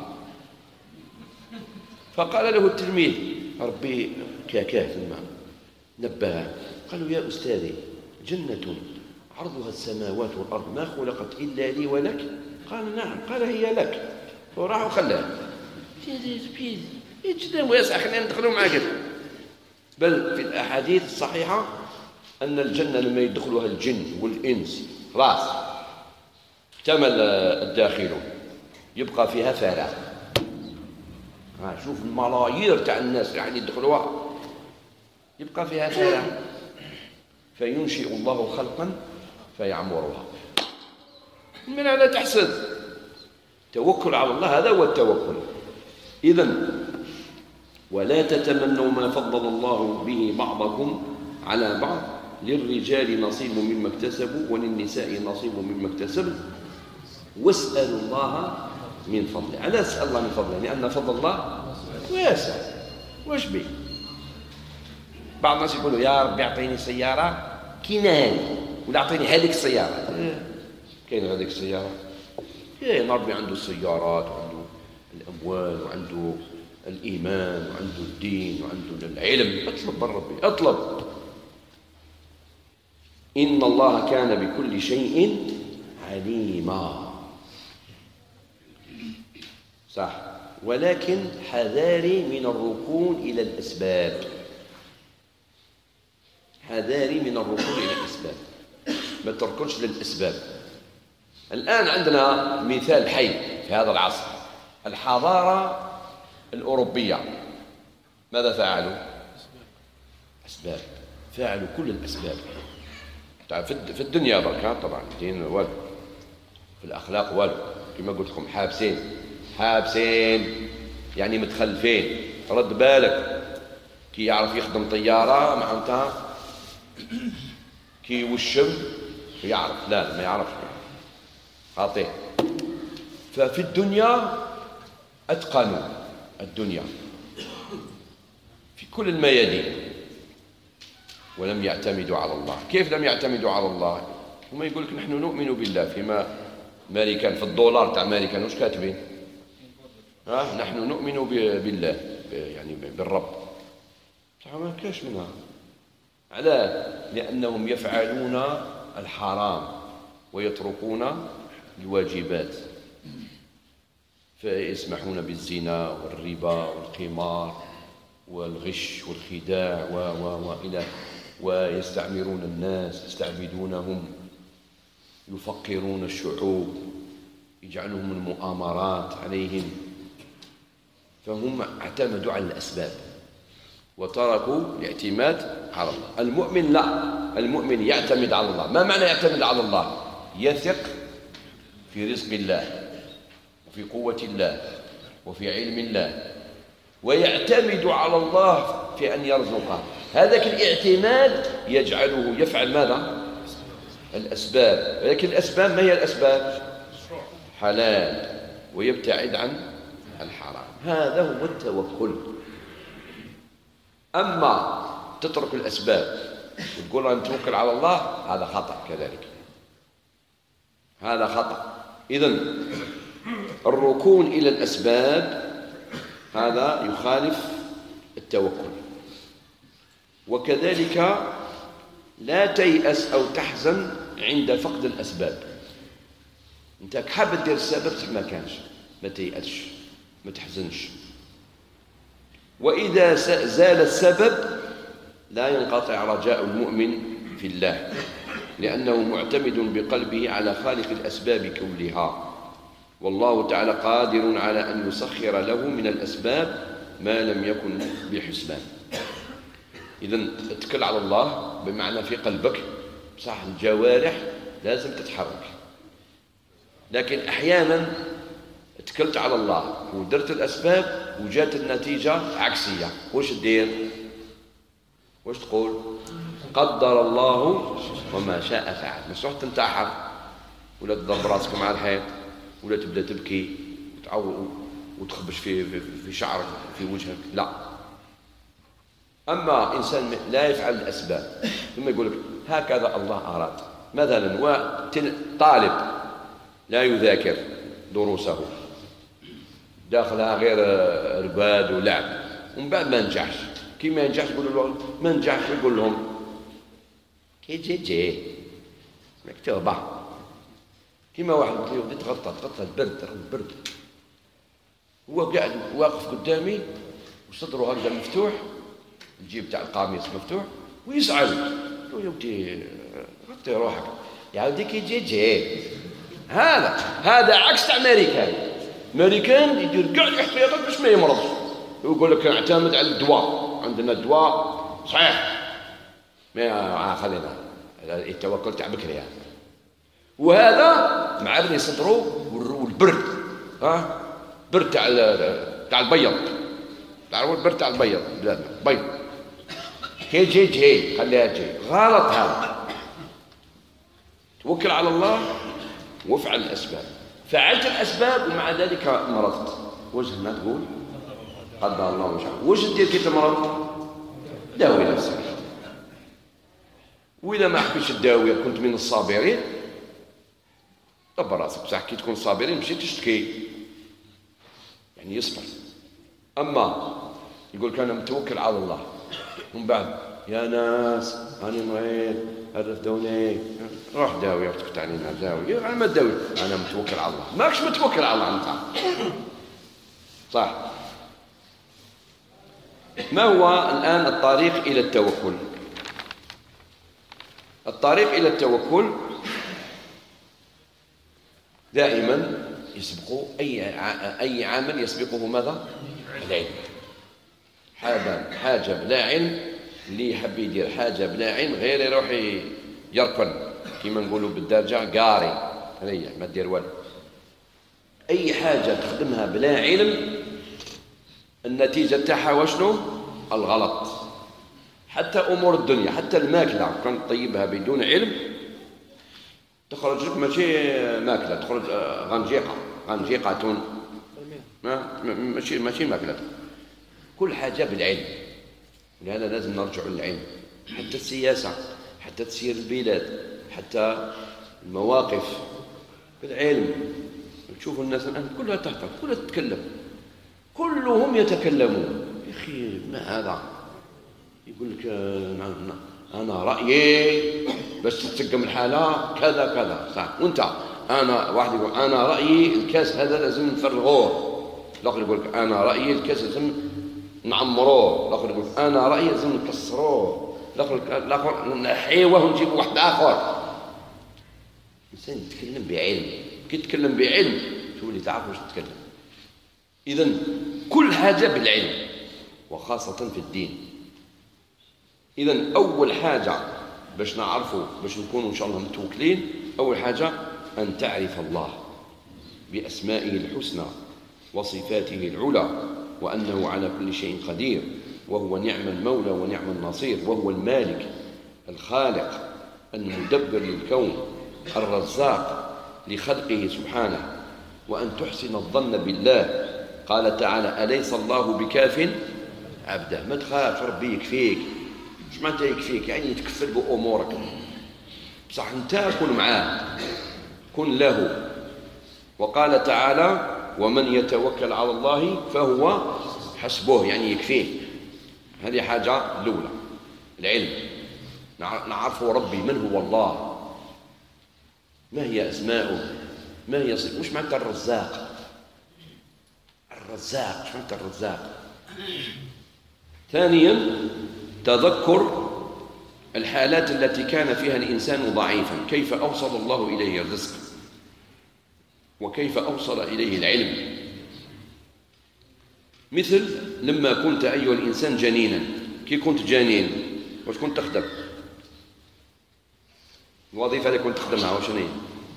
فقال له التلميذ ربي كاكاه في الماء نبه قال له يا أستاذي جنة عرضها السماوات والأرض ما خلقت إلا لي ولك. قال نعم. قال هي لك. وراح وخلاها. جدا واسع خلينا ندخلوا معك. بل في الأحاديث الصحيحة أن الجنة لما يدخلها الجن والإنس خلاص اكتمل الداخلون يبقى فيها فراغ. شوف الملايير تاع الناس يعني يدخلوها يبقى فيها فراغ. فينشئ الله خلقا فيعمرها. من على تحسد توكل على الله. هذا هو التوكل. إذن ولا تتمنوا ما فضل الله به بعضكم على بعض للرجال نصيب مما اكتسبوا وللنساء نصيب مما اكتسبن واسألوا الله من فضله. على اسأل الله من فضله لأن فضل الله واسع. واش بيه بعض الناس يقولوا يا ربي اعطيني سيارة كيناني ولا اعطيني هذيك السيارة. كاين هذيك السيارة كاين ربي عنده السيارات وعنده الأموال وعنده الإيمان وعنده الدين وعنده العلم. اطلب من ربي اطلب. إن الله كان بكل شيء عليما. صح. ولكن حذاري من الركون إلى الأسباب. حذاري من الركون إلى الأسباب. ما تركنش للأسباب. الآن عندنا مثال حي في هذا العصر. الحضارة الأوروبية ماذا فعلوا؟ أسباب. فعلوا كل الأسباب في الدنيا بركة. طبعا الدين والو في الأخلاق والو. كما قلت لكم حابسين يعني متخلفين. رد بالك كي يعرف يخدم طيارة معناتها كي يوشم يعرف. لا ما يعرفش خاطئ. ففي الدنيا أتقنوا الدنيا في كل الميادين ولم يعتمدوا على الله. كيف لم يعتمدوا على الله؟ هم يقول لك نحن نؤمن بالله. فيما أمريكان في الدولار تاع أمريكان وش كاتبين؟ نحن نؤمن بالله يعني بالرب. ما كاش منها. علاه؟ لأنهم يفعلون الحرام ويتركون الواجبات. فيسمحون بالزنا والربا والقمار والغش والخداع وإلى ويستعمرون الناس يستعبدونهم يفقرون الشعوب يجعلهم المؤامرات عليهم. فهم اعتمدوا على الأسباب وتركوا الاعتماد على الله. المؤمن لا. المؤمن يعتمد على الله. ما معنى يعتمد على الله؟ يثق في رزق الله وفي قوة الله وفي علم الله ويعتمد على الله في أن يرزقه. هذاك الاعتماد يجعله يفعل ماذا؟ الأسباب. ولكن الأسباب ما هي الأسباب؟ حلال ويبتعد عن الحرام. هذا هو التوكل. أما تترك الأسباب وتقول أن توكل على الله هذا خطأ كذلك. هذا خطأ. إذن الركون إلى الأسباب هذا يخالف التوكل. وكذلك لا تيأس أو تحزن عند فقد الأسباب. أنت حاب دير السبب ما كانش ما تيأسش ما تحزنش. وإذا زال السبب لا ينقطع رجاء المؤمن في الله لأنه معتمد بقلبه على خالق الأسباب كلها. والله تعالى قادر على أن يسخر له من الأسباب ما لم يكن بحسبان. إذن اتكل على الله بمعنى في قلبك، صح الجوارح لازم تتحرك، لكن أحيانا اتكلت على الله ودرت الأسباب وجات النتيجة عكسية، وش تدير؟ وش تقول؟ قدر الله وما شاء فعل. مش تروح تنتحر ولا تضرب راسك مع الحيط ولا تبدأ تبكي وتخبش في شعرك في وجهك، لا. أما إنسان لا يفعل الأسباب ثم يقول لك هكذا الله أراد، مثلا طالب لا يذاكر دروسه، داخلها غير رباد ولعب، ومن بعد ما نجحش، كي ما ينجحش يقول له ما نجحش، يقول لهم كي جي مكتوبة. كيما واحد قلت له تغطى البرد، هو قاعد واقف قدامي وصدره هكذا مفتوح، الجيب تاع القميص مفتوح ويسعل، قلت له يا ودي غطي روحك يا ودي كي جي. هذا عكس تاع امريكان يدير كاع الاحتياطات باش ما يمرضش، يقول لك اعتمد على الدواء، عندنا الدواء صحيح ما خلينا التوكل تاع بكري يعني. وهذا معرني صدره والبرد، برد تاع البيض، تعرفوا البرد تاع البيض بلادنا بيض، كي جي خليها تجي، غلط هذا. توكل على الله وافعل الأسباب. فعلت الأسباب ومع ذلك مرضت، واش هنا تقول؟ قدر الله وما شاء. واش دير كي تمرض؟ داوي نفسك، وإذا ما حبيتش تداوي كنت من الصابرين دبر راسك، بصح كي تكون صابرين ماشي تشتكي، يعني يصبر. أما يقول أنا متوكل على الله ومن بعد يا ناس أنا مريض عرفتوني، روح داوي وتكت علينا داوي، أنا ما داوي، أنا متوكل على الله. ماكش متوكل على الله أنت، صح. ما هو الآن الطريق إلى التوكل؟ الطريق إلى التوكل دائما يسبق أي عمل يسبقه ماذا؟ العلم. حاجة بلا علم، اللي يحب يدير حاجة بلا علم غير يروح يركن كما نقولوا بالدارجة قاري، هنيا ما تدير والو. أي حاجة تخدمها بلا علم النتيجة تاعها وشنو؟ الغلط. حتى أمور الدنيا، حتى الماكلة كان طيبها بدون علم تخرج لك ماشي ماكلة، تخرج غنجيقة ماشي ماكلة. كل حاجة بالعلم، لهذا لازم نرجع للعلم. حتى السياسة، حتى تسيير البلاد، حتى المواقف بالعلم. تشوفوا الناس الآن كلها تهتم، كلها تتكلم، كلهم يتكلمون. يا أخي ما هذا؟ يقول لك أنا رأيي بس تسقم الحالة كذا كذا، صح. وأنت واحد يقول أنا رأيي الكاس هذا لازم نفرغوه، الآخر يقول لك أنا رأيي الكاس لازم نعمروه، الآخر يقول أنا رأيي لازم نكسروه، الآخر نحيوه ونجيب واحد آخر. الإنسان يتكلم بعلم، كي يتكلم بعلم تولي تعرف واش تتكلم. إذن كل حاجة بالعلم وخاصة في الدين. إذن أول حاجة باش نعرفوا باش نكونوا إن شاء الله متوكلين، أول حاجة أن تعرف الله بأسمائه الحسنى وصفاته العلى، وأنه على كل شيء قدير، وهو نعم المولى ونعم النصير، وهو المالك الخالق المدبر للكون الرزاق لخلقه سبحانه. وأن تحسن الظن بالله، قال تعالى أليس الله بكاف عبده. ما تخافش، ربي يكفيك. مش معناتها يكفيك يعني يتكفل بأمورك، بصح انت كن معاه، كن له. وقال تعالى ومن يتوكل على الله فهو حسبه، يعني يكفيه. هذه حاجة الأولى، العلم، نعرف ربي من هو الله، ما هي أسماؤه، ما هي صفاته. مش معناتها الرزاق، مش معناتها الرزاق. ثانيا تذكر الحالات التي كان فيها الإنسان ضعيفا، كيف أوصل الله إليه الرزق وكيف أوصل إليه العلم. مثل لما كنت أيها الإنسان جنينا، كي كنت جنين واش كنت تخدم؟ الوظيفة اللي كنت تخدمها واش هي؟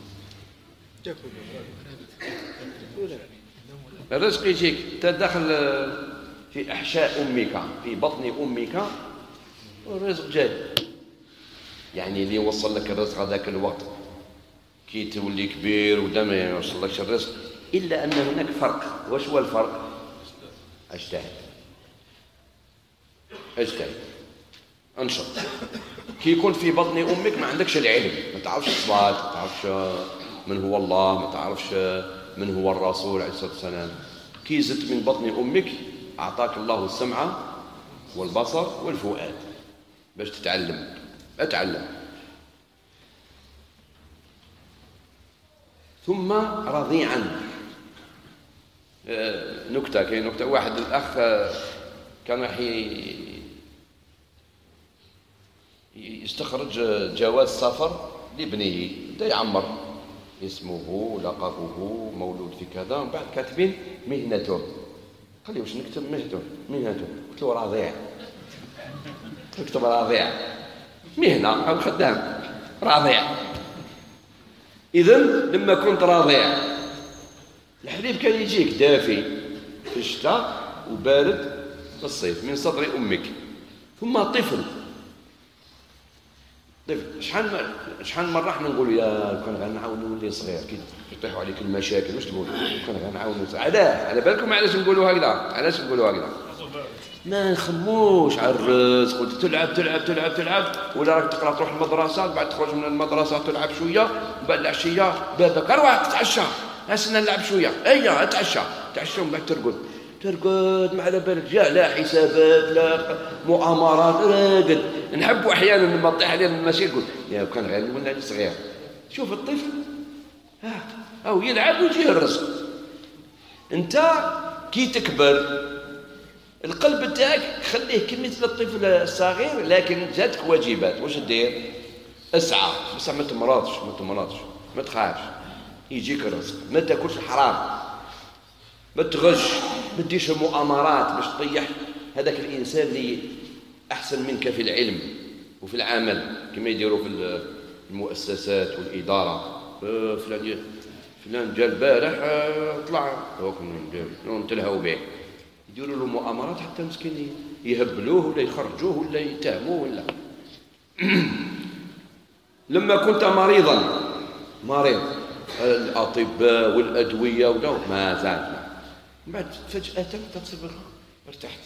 الرزق يجيك تدخل في أحشاء أمك، في بطن أمك، والرزق جاي. يعني اللي يوصل لك الرزق هذاك الوقت كي تولي كبير ودا ما يوصلكش الرزق، إلا أن هناك فرق. واش هو الفرق؟ اجتهد انشط. كي يكون في بطن أمك ما عندكش العلم، ما تعرفش الصلاة، ما تعرفش من هو الله، ما تعرفش من هو الرسول عليه الصلاة والسلام. كي زدت من بطن أمك أعطاك الله السمع والبصر والفؤاد باش تتعلم. أتعلم. ثم رضيعا. نكتة واحد الأخ كان راح يستخرج جواز سفر لابنه، بدا يعمر اسمه، لقبه، مولود في كذا، ومن بعد كاتبين مهنته. قال لي واش نكتب مهنته؟ قلت له رضيع. اكتب رضيع، مهنة أو خدام، رضيع. إذن لما كنت رضيع الحليب كان يجيك دافي في الشتاء وبارد في الصيف من صدر أمك. ثم طفل شحال مرة حنا نقولوا يا كان غنعاونوا نولي صغير كي يطيحوا عليك المشاكل، واش تقول؟ كان غنعاونوا. على بالكم علاش نقولوا هكذا؟ ما نخموش على الرزق. قلت تلعب ولا راك تقرا تروح المدرسه، بعد تخرج من المدرسه تلعب شويه، بعد العشيه بابك اروح تتعشى، هسنا نلعب شويه، تعشى ومن بعد ترقد ما على بالك، لا حسابات لا مؤامرات، راقد. نحبوا احيانا لما تطيح علينا المشاكل يا كان غير ولا صغير. شوف الطفل او يلعب ويجيه الرزق. انت كي تكبر القلب تاعك خليه كمثل الطفل الصغير، لكن جاتك واجبات. واش دير؟ اسعى، بصح ما تمرضش، ما تخافش، يجيك الرزق. ما تاكلش الحرام، ما تغش، ما تديرش المؤامرات باش تطيح هذاك الانسان اللي احسن منك في العلم وفي العمل، كما يديروا في المؤسسات والاداره. فلان جا البارح طلع نتلهوا به، يديروا له مؤامرات حتى مسكين يهبلوه ولا يخرجوه ولا يتهموه ولا. لما كنت مريض الأطباء والأدوية ولا ما زال، بعد فجأة تصير ارتحت،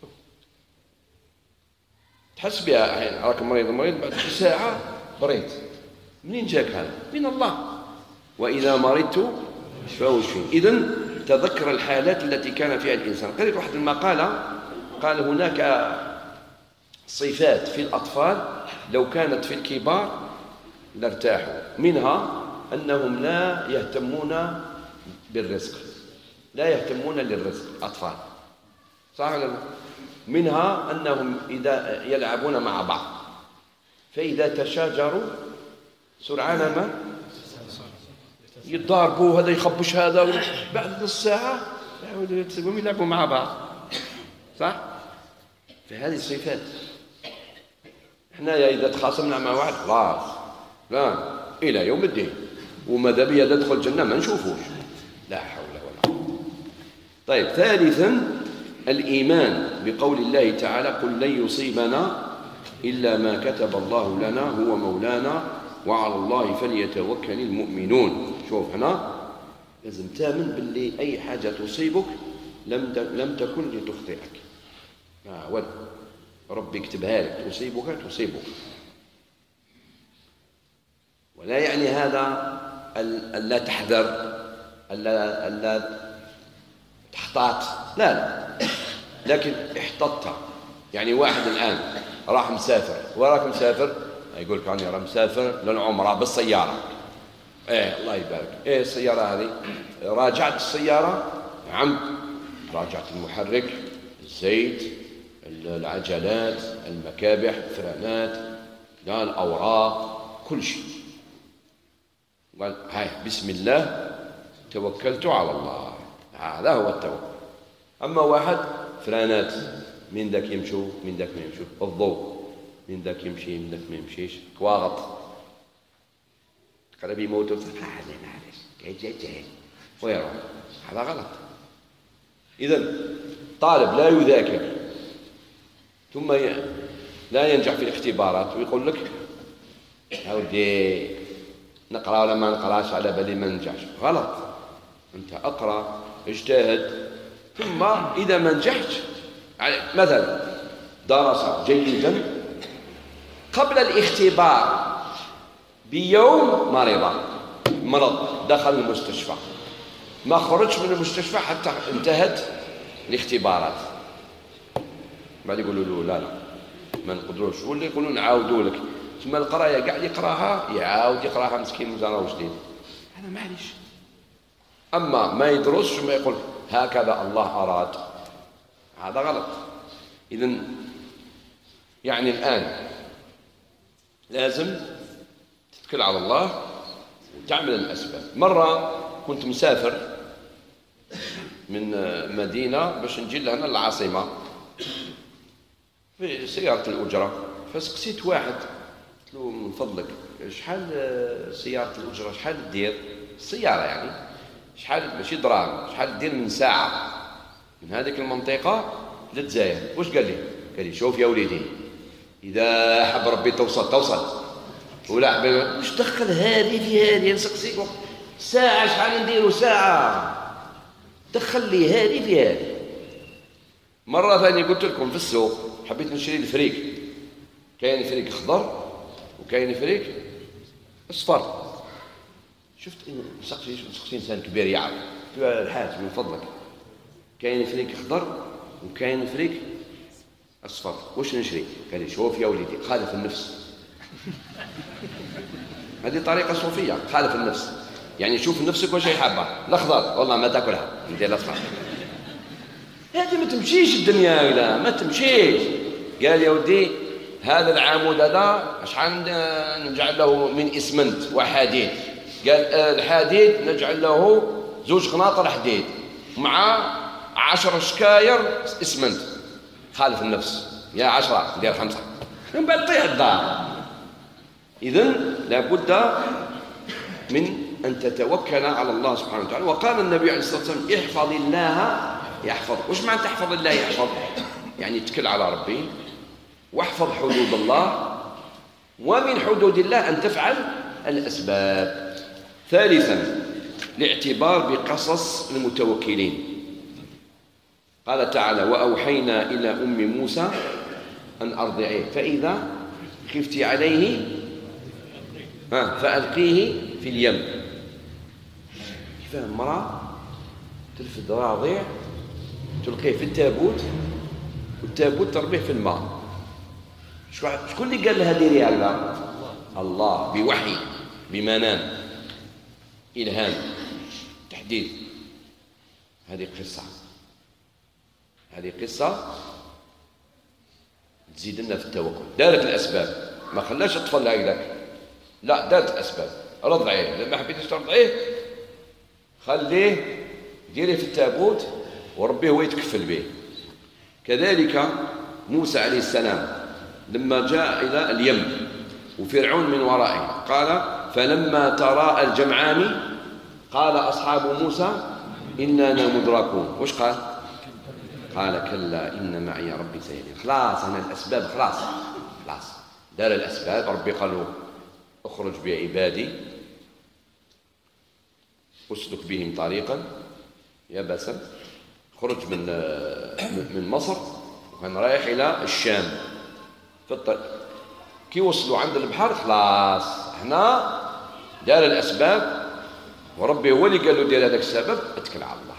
تحس بها أحيانا راك مريض بعد ساعة بريت. منين جاك هذا؟ من الله. وإذا مرضت فهو يشفين. إذن تذكر الحالات التي كان فيها الإنسان. قريت واحد المقالة قال هناك صفات في الأطفال لو كانت في الكبار لارتاحوا. منها أنهم لا يهتمون بالرزق، لا يهتمون للرزق أطفال، صح ولا لا؟ منها أنهم إذا يلعبون مع بعض فإذا تشاجروا سرعان ما يتضاربوا، هذا يخبش هذا، بعد نص ساعة يلعبوا مع بعض، صح؟ فهذه الصفات. احنا إذا تخاصمنا مع واحد خلاص لا إلى يوم الدين، وماذا بيا ندخل الجنة ما نشوفوش، لا حول ولا قوة. طيب، ثالثا الإيمان بقول الله تعالى قل لن يصيبنا إلا ما كتب الله لنا هو مولانا وعلى الله فليتوكل المؤمنون. شوف هنا لازم تامن باللي أي حاجة تصيبك لم تكن لتخطئك، ربي يكتبها لك، تصيبك. ولا يعني هذا ألا تحذر، ألا تحتاط، لا، لكن احتطت. يعني واحد الآن راح مسافر، وراك مسافر يقول لك أنا راه مسافر للعمرة بالسيارة، الله يبارك، السيارة هذه راجعت السيارة، نعم راجعت المحرك، الزيت، العجلات، المكابح، الفرامات، الأوراق، كل شيء. قال هاي بسم الله توكلت على الله، هذا هو التوكل. أما واحد فرانات من ذاك يمشوا من ذاك ما يمشوا، الضوء من ذاك يمشي من ذاك ما يمشيش كواغط قرب يموت معليش جاي ويروح. هذا غلط. إذا طالب لا يذاكر ثم لا ينجح في الاختبارات ويقول لك هاودي نقرأ ولا ما نقراش على بالي ما ننجحش. غلط. أنت أقرأ اجتهد ثم إذا ما نجحتش مثلا درس جيدا قبل الاختبار بيوم مرض دخل المستشفى ما خرجش من المستشفى حتى انتهت الاختبارات. بعد يقولوا له لا ما نقدروش ولا يقولوا نعاودوا لك ثم القرايه قاعد يقراها يعاود يقراها مسكين مزرعه جديد. هذا معليش. اما ما يدرسش وما يقول هكذا الله اراد هذا غلط. اذا يعني الان لازم تتكل على الله وتعمل الاسباب. مره كنت مسافر من مدينه باش نجي لهنا العاصمه في سياره الاجره فسقسيت واحد قلت له من فضلك شحال سياره الاجره شحال دير السياره يعني شحال ماشي دراهم شحال دير من ساعه من هذيك المنطقه للجزائر. واش قال لي شوف يا وليدي اذا حب ربي توصل ولا حب واش دخل هذه في هذه نسقسيك ساعه شحال نديروا ساعه دخل لي هذه في هذه. مره ثانيه قلت لكم في السوق حبيت نشري الفريك كاين فريك اخضر وكاين فريك اصفر. شفت سقسي انسان كبير يعرف الحاج من فضلك كاين فريك اخضر وكاين فريك اصفر واش نشري؟ قال لي شوف يا وليدي خالف النفس. هذه طريقه صوفيه خالف النفس يعني شوف نفسك واش هي حابه. الاخضر والله ما تاكلها ندير الاصفر هذه ما تمشيش الدنيا ولا ما تمشيش. قال يا ودي هذا العمود هذا شحال نجعل له من اسمنت وحديد؟ قال الحديد نجعل له 2 قناطر حديد مع 10 شكاير اسمنت. خالف النفس يا 10 ندير 5 من بعد طيح الدار. إذن لابد من أن تتوكل على الله سبحانه وتعالى. وقال النبي عليه الصلاة والسلام احفظ الله يحفظ. وش معنى تحفظ الله يحفظ؟ يعني اتكل على ربي واحفظ حدود الله ومن حدود الله أن تفعل الأسباب. ثالثا الاعتبار بقصص المتوكلين. قال تعالى وأوحينا إلى أم موسى أن أرضعيه فإذا خفت عليه فألقيه في اليم. كيف المرأة تلفظ راضع تلقيه في التابوت والتابوت تربيه في الماء. شكون اللي قال لها ديري هكذا؟ الله بوحي بمنام إلهام تحديد. هذه قصة تزيد لنا في التوكل. دارت الأسباب ما خلاش الطفل هكذاك لا دارت الأسباب. رضعيه لما حبيتش ترضعيه خليه ديريه في التابوت وربيه هو يتكفل به. كذلك موسى عليه السلام لما جاء إلى اليم وفرعون من ورائه قال فلما تراءى الجمعان قال أصحاب موسى إنا لمدركون. وش قال كلا إن معي ربي سيهدين. خلاص أنا الأسباب خلاص دار الأسباب. ربي قال له اخرج بعبادي اسلك بهم طريقا يبسا. خرج من مصر وكان رايح إلى الشام في الطريق. كي وصلوا عند البحر خلاص احنا دار الأسباب وربي هو اللي قال له دير هذاك السبب اتكل على الله.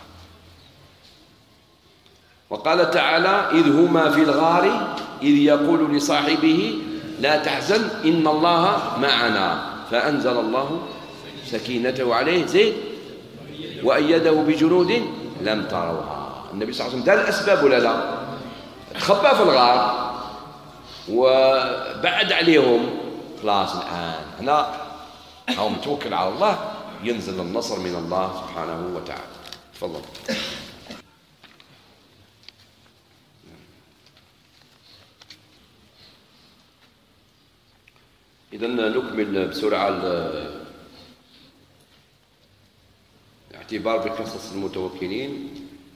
وقال تعالى إذ هما في الغار إذ يقول لصاحبه لا تحزن إن الله معنا فأنزل الله سكينته عليه زين وأيده بجنود لم تروها. النبي صلى الله عليه وسلم دار الأسباب ولا لا؟ تخبى في الغار وبعد عليهم خلاص الآن هنا هو متوكل على الله ينزل النصر من الله سبحانه وتعالى. تفضل. إذا نكمل بسرعة الاعتبار بقصص المتوكلين.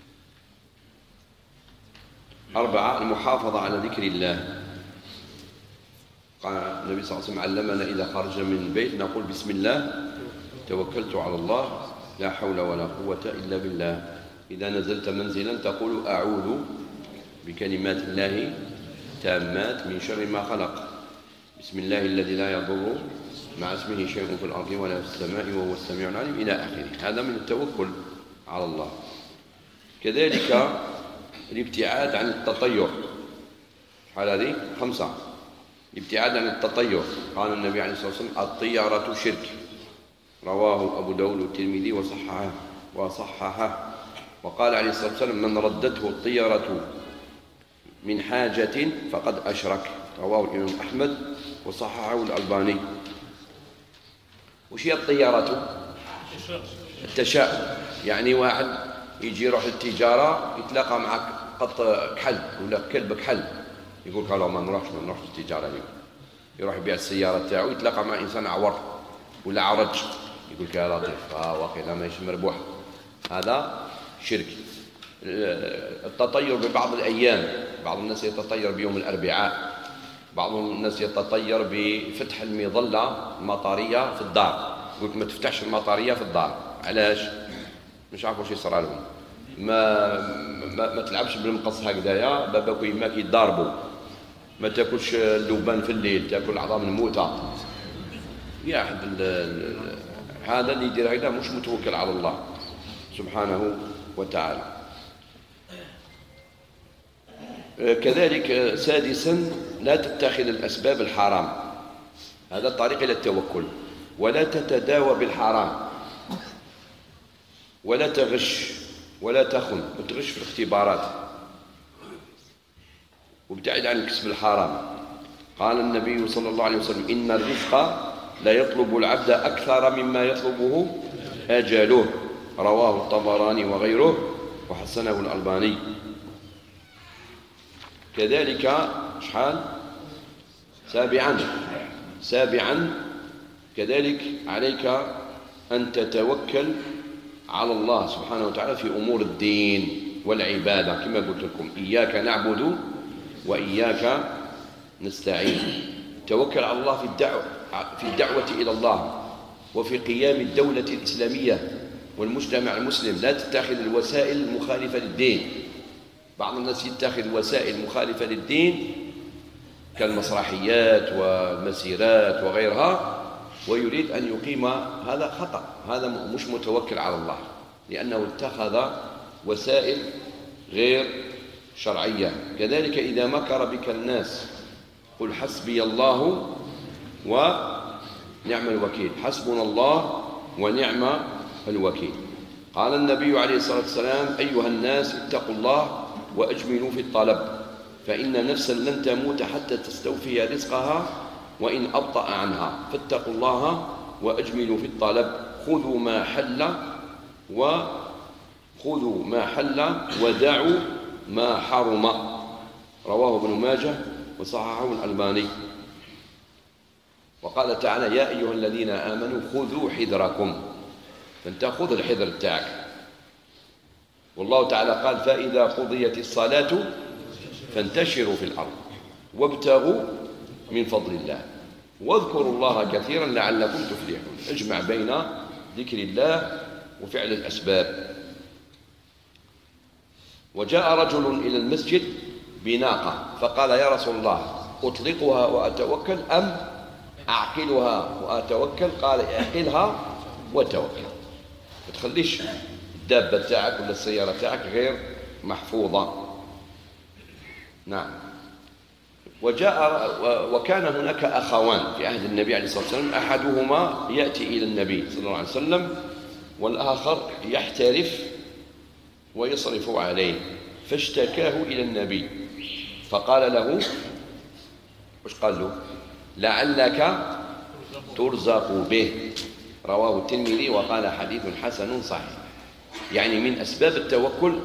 4. المحافظة على ذكر الله. قال النبي صلى الله عليه وسلم علمنا إذا خرج من البيت نقول بسم الله توكلت على الله لا حول ولا قوة إلا بالله. إذا نزلت منزلا تقول أعوذ بكلمات الله تامات من شر ما خلق، بسم الله الذي لا يضر مع اسمه شيء في الأرض ولا في السماء وهو السميع العليم إلى آخره. هذا من التوكل على الله. كذلك الابتعاد عن التطير. هذه 5. الابتعاد عن التطير. قال النبي عليه الصلاة والسلام الطيرة شرك، رواه أبو داود والترمذي وصححه. وقال عليه الصلاة والسلام من ردته الطيرة من حاجة فقد أشرك، رواه الإمام أحمد وصححه الألباني. وش هي الطيرة؟ التشاؤم. يعني واحد يجي يروح للتجارة يتلاقى معك قط كحل ولا كلب كحل، يقول لك ما نروحش التجارة اليوم. يروح يبيع السيارة تاعو يتلاقى مع إنسان عور ولا عرج، يقول لك يا لطيف واقي لا ماشي مربوح. هذا شرك. التطير ببعض الأيام، بعض الناس يتطير بيوم الأربعاء، بعض الناس يتطير بفتح المظلة المطارية في الدار، يقول لك ما تفتحش المطارية في الدار. علاش؟ مش عارف واش يصرى لهم. ما تلعبش بالمقص هكذايا، باباك ويماك يضاربوا. ما تاكلش اللبان في الليل، تاكل عظام الموتى. يا أحد هذا اللي يدير هكذا مش متوكل على الله سبحانه وتعالى. كذلك 6. لا تتخذ الأسباب الحرام. هذا الطريق إلى التوكل. ولا تتداوى بالحرام، ولا تغش ولا تخن، وتغش في الاختبارات، وابتعد عن الكسب الحرام. قال النبي صلى الله عليه وسلم إن الرزق لا يطلب العبد أكثر مما يطلبه أجله، رواه الطبراني وغيره وحسنه الألباني. كذلك شحال 7 كذلك عليك أن تتوكل على الله سبحانه وتعالى في أمور الدين والعبادة، كما قلت لكم إياك نعبد وإياك نستعين. توكل على الله في الدعوة إلى الله وفي قيام الدولة الإسلامية والمجتمع المسلم. لا تتخذ الوسائل المخالفة للدين. بعض الناس يتخذ وسائل مخالفة للدين كالمسرحيات والمسيرات وغيرها ويريد أن يقيم. هذا خطأ، هذا مش متوكل على الله، لأنه اتخذ وسائل غير شرعية. كذلك إذا مكر بك الناس قل حسبي الله ونعم الوكيل. حسبنا الله ونعم الوكيل. قال النبي عليه الصلاة والسلام أيها الناس اتقوا الله وأجملوا في الطلب، فإن نفسا لن تموت حتى تستوفي رزقها وإن أبطأ عنها، فاتقوا الله وأجملوا في الطلب. خذوا ما حل ودعوا ما حرم، رواه ابن ماجه وصححه الألباني. وقال تعالى يا أيها الذين آمنوا خذوا حذركم، فأنت خذ الحذر تاعك. والله تعالى قال فإذا قضيت الصلاة فانتشروا في الأرض وابتغوا من فضل الله واذكروا الله كثيرا لعلكم تفلحون. اجمع بين ذكر الله وفعل الأسباب. وجاء رجل إلى المسجد بناقة فقال يا رسول الله أطلقها وأتوكل أم أعقلها وأتوكل؟ قال اعقلها وتوكل، ما تخليش الدابة تاعك ولا السيارة تاعك غير محفوظة. نعم. وكان هناك أخوان في عهد النبي عليه الصلاة والسلام، أحدهما يأتي إلى النبي صلى الله عليه وسلم والآخر يحترف ويصرف عليه، فاشتكاه إلى النبي فقال له وش قال له؟ لعلك ترزق به، رواه الترمذي وقال حديث حسن صحيح. يعني من أسباب التوكل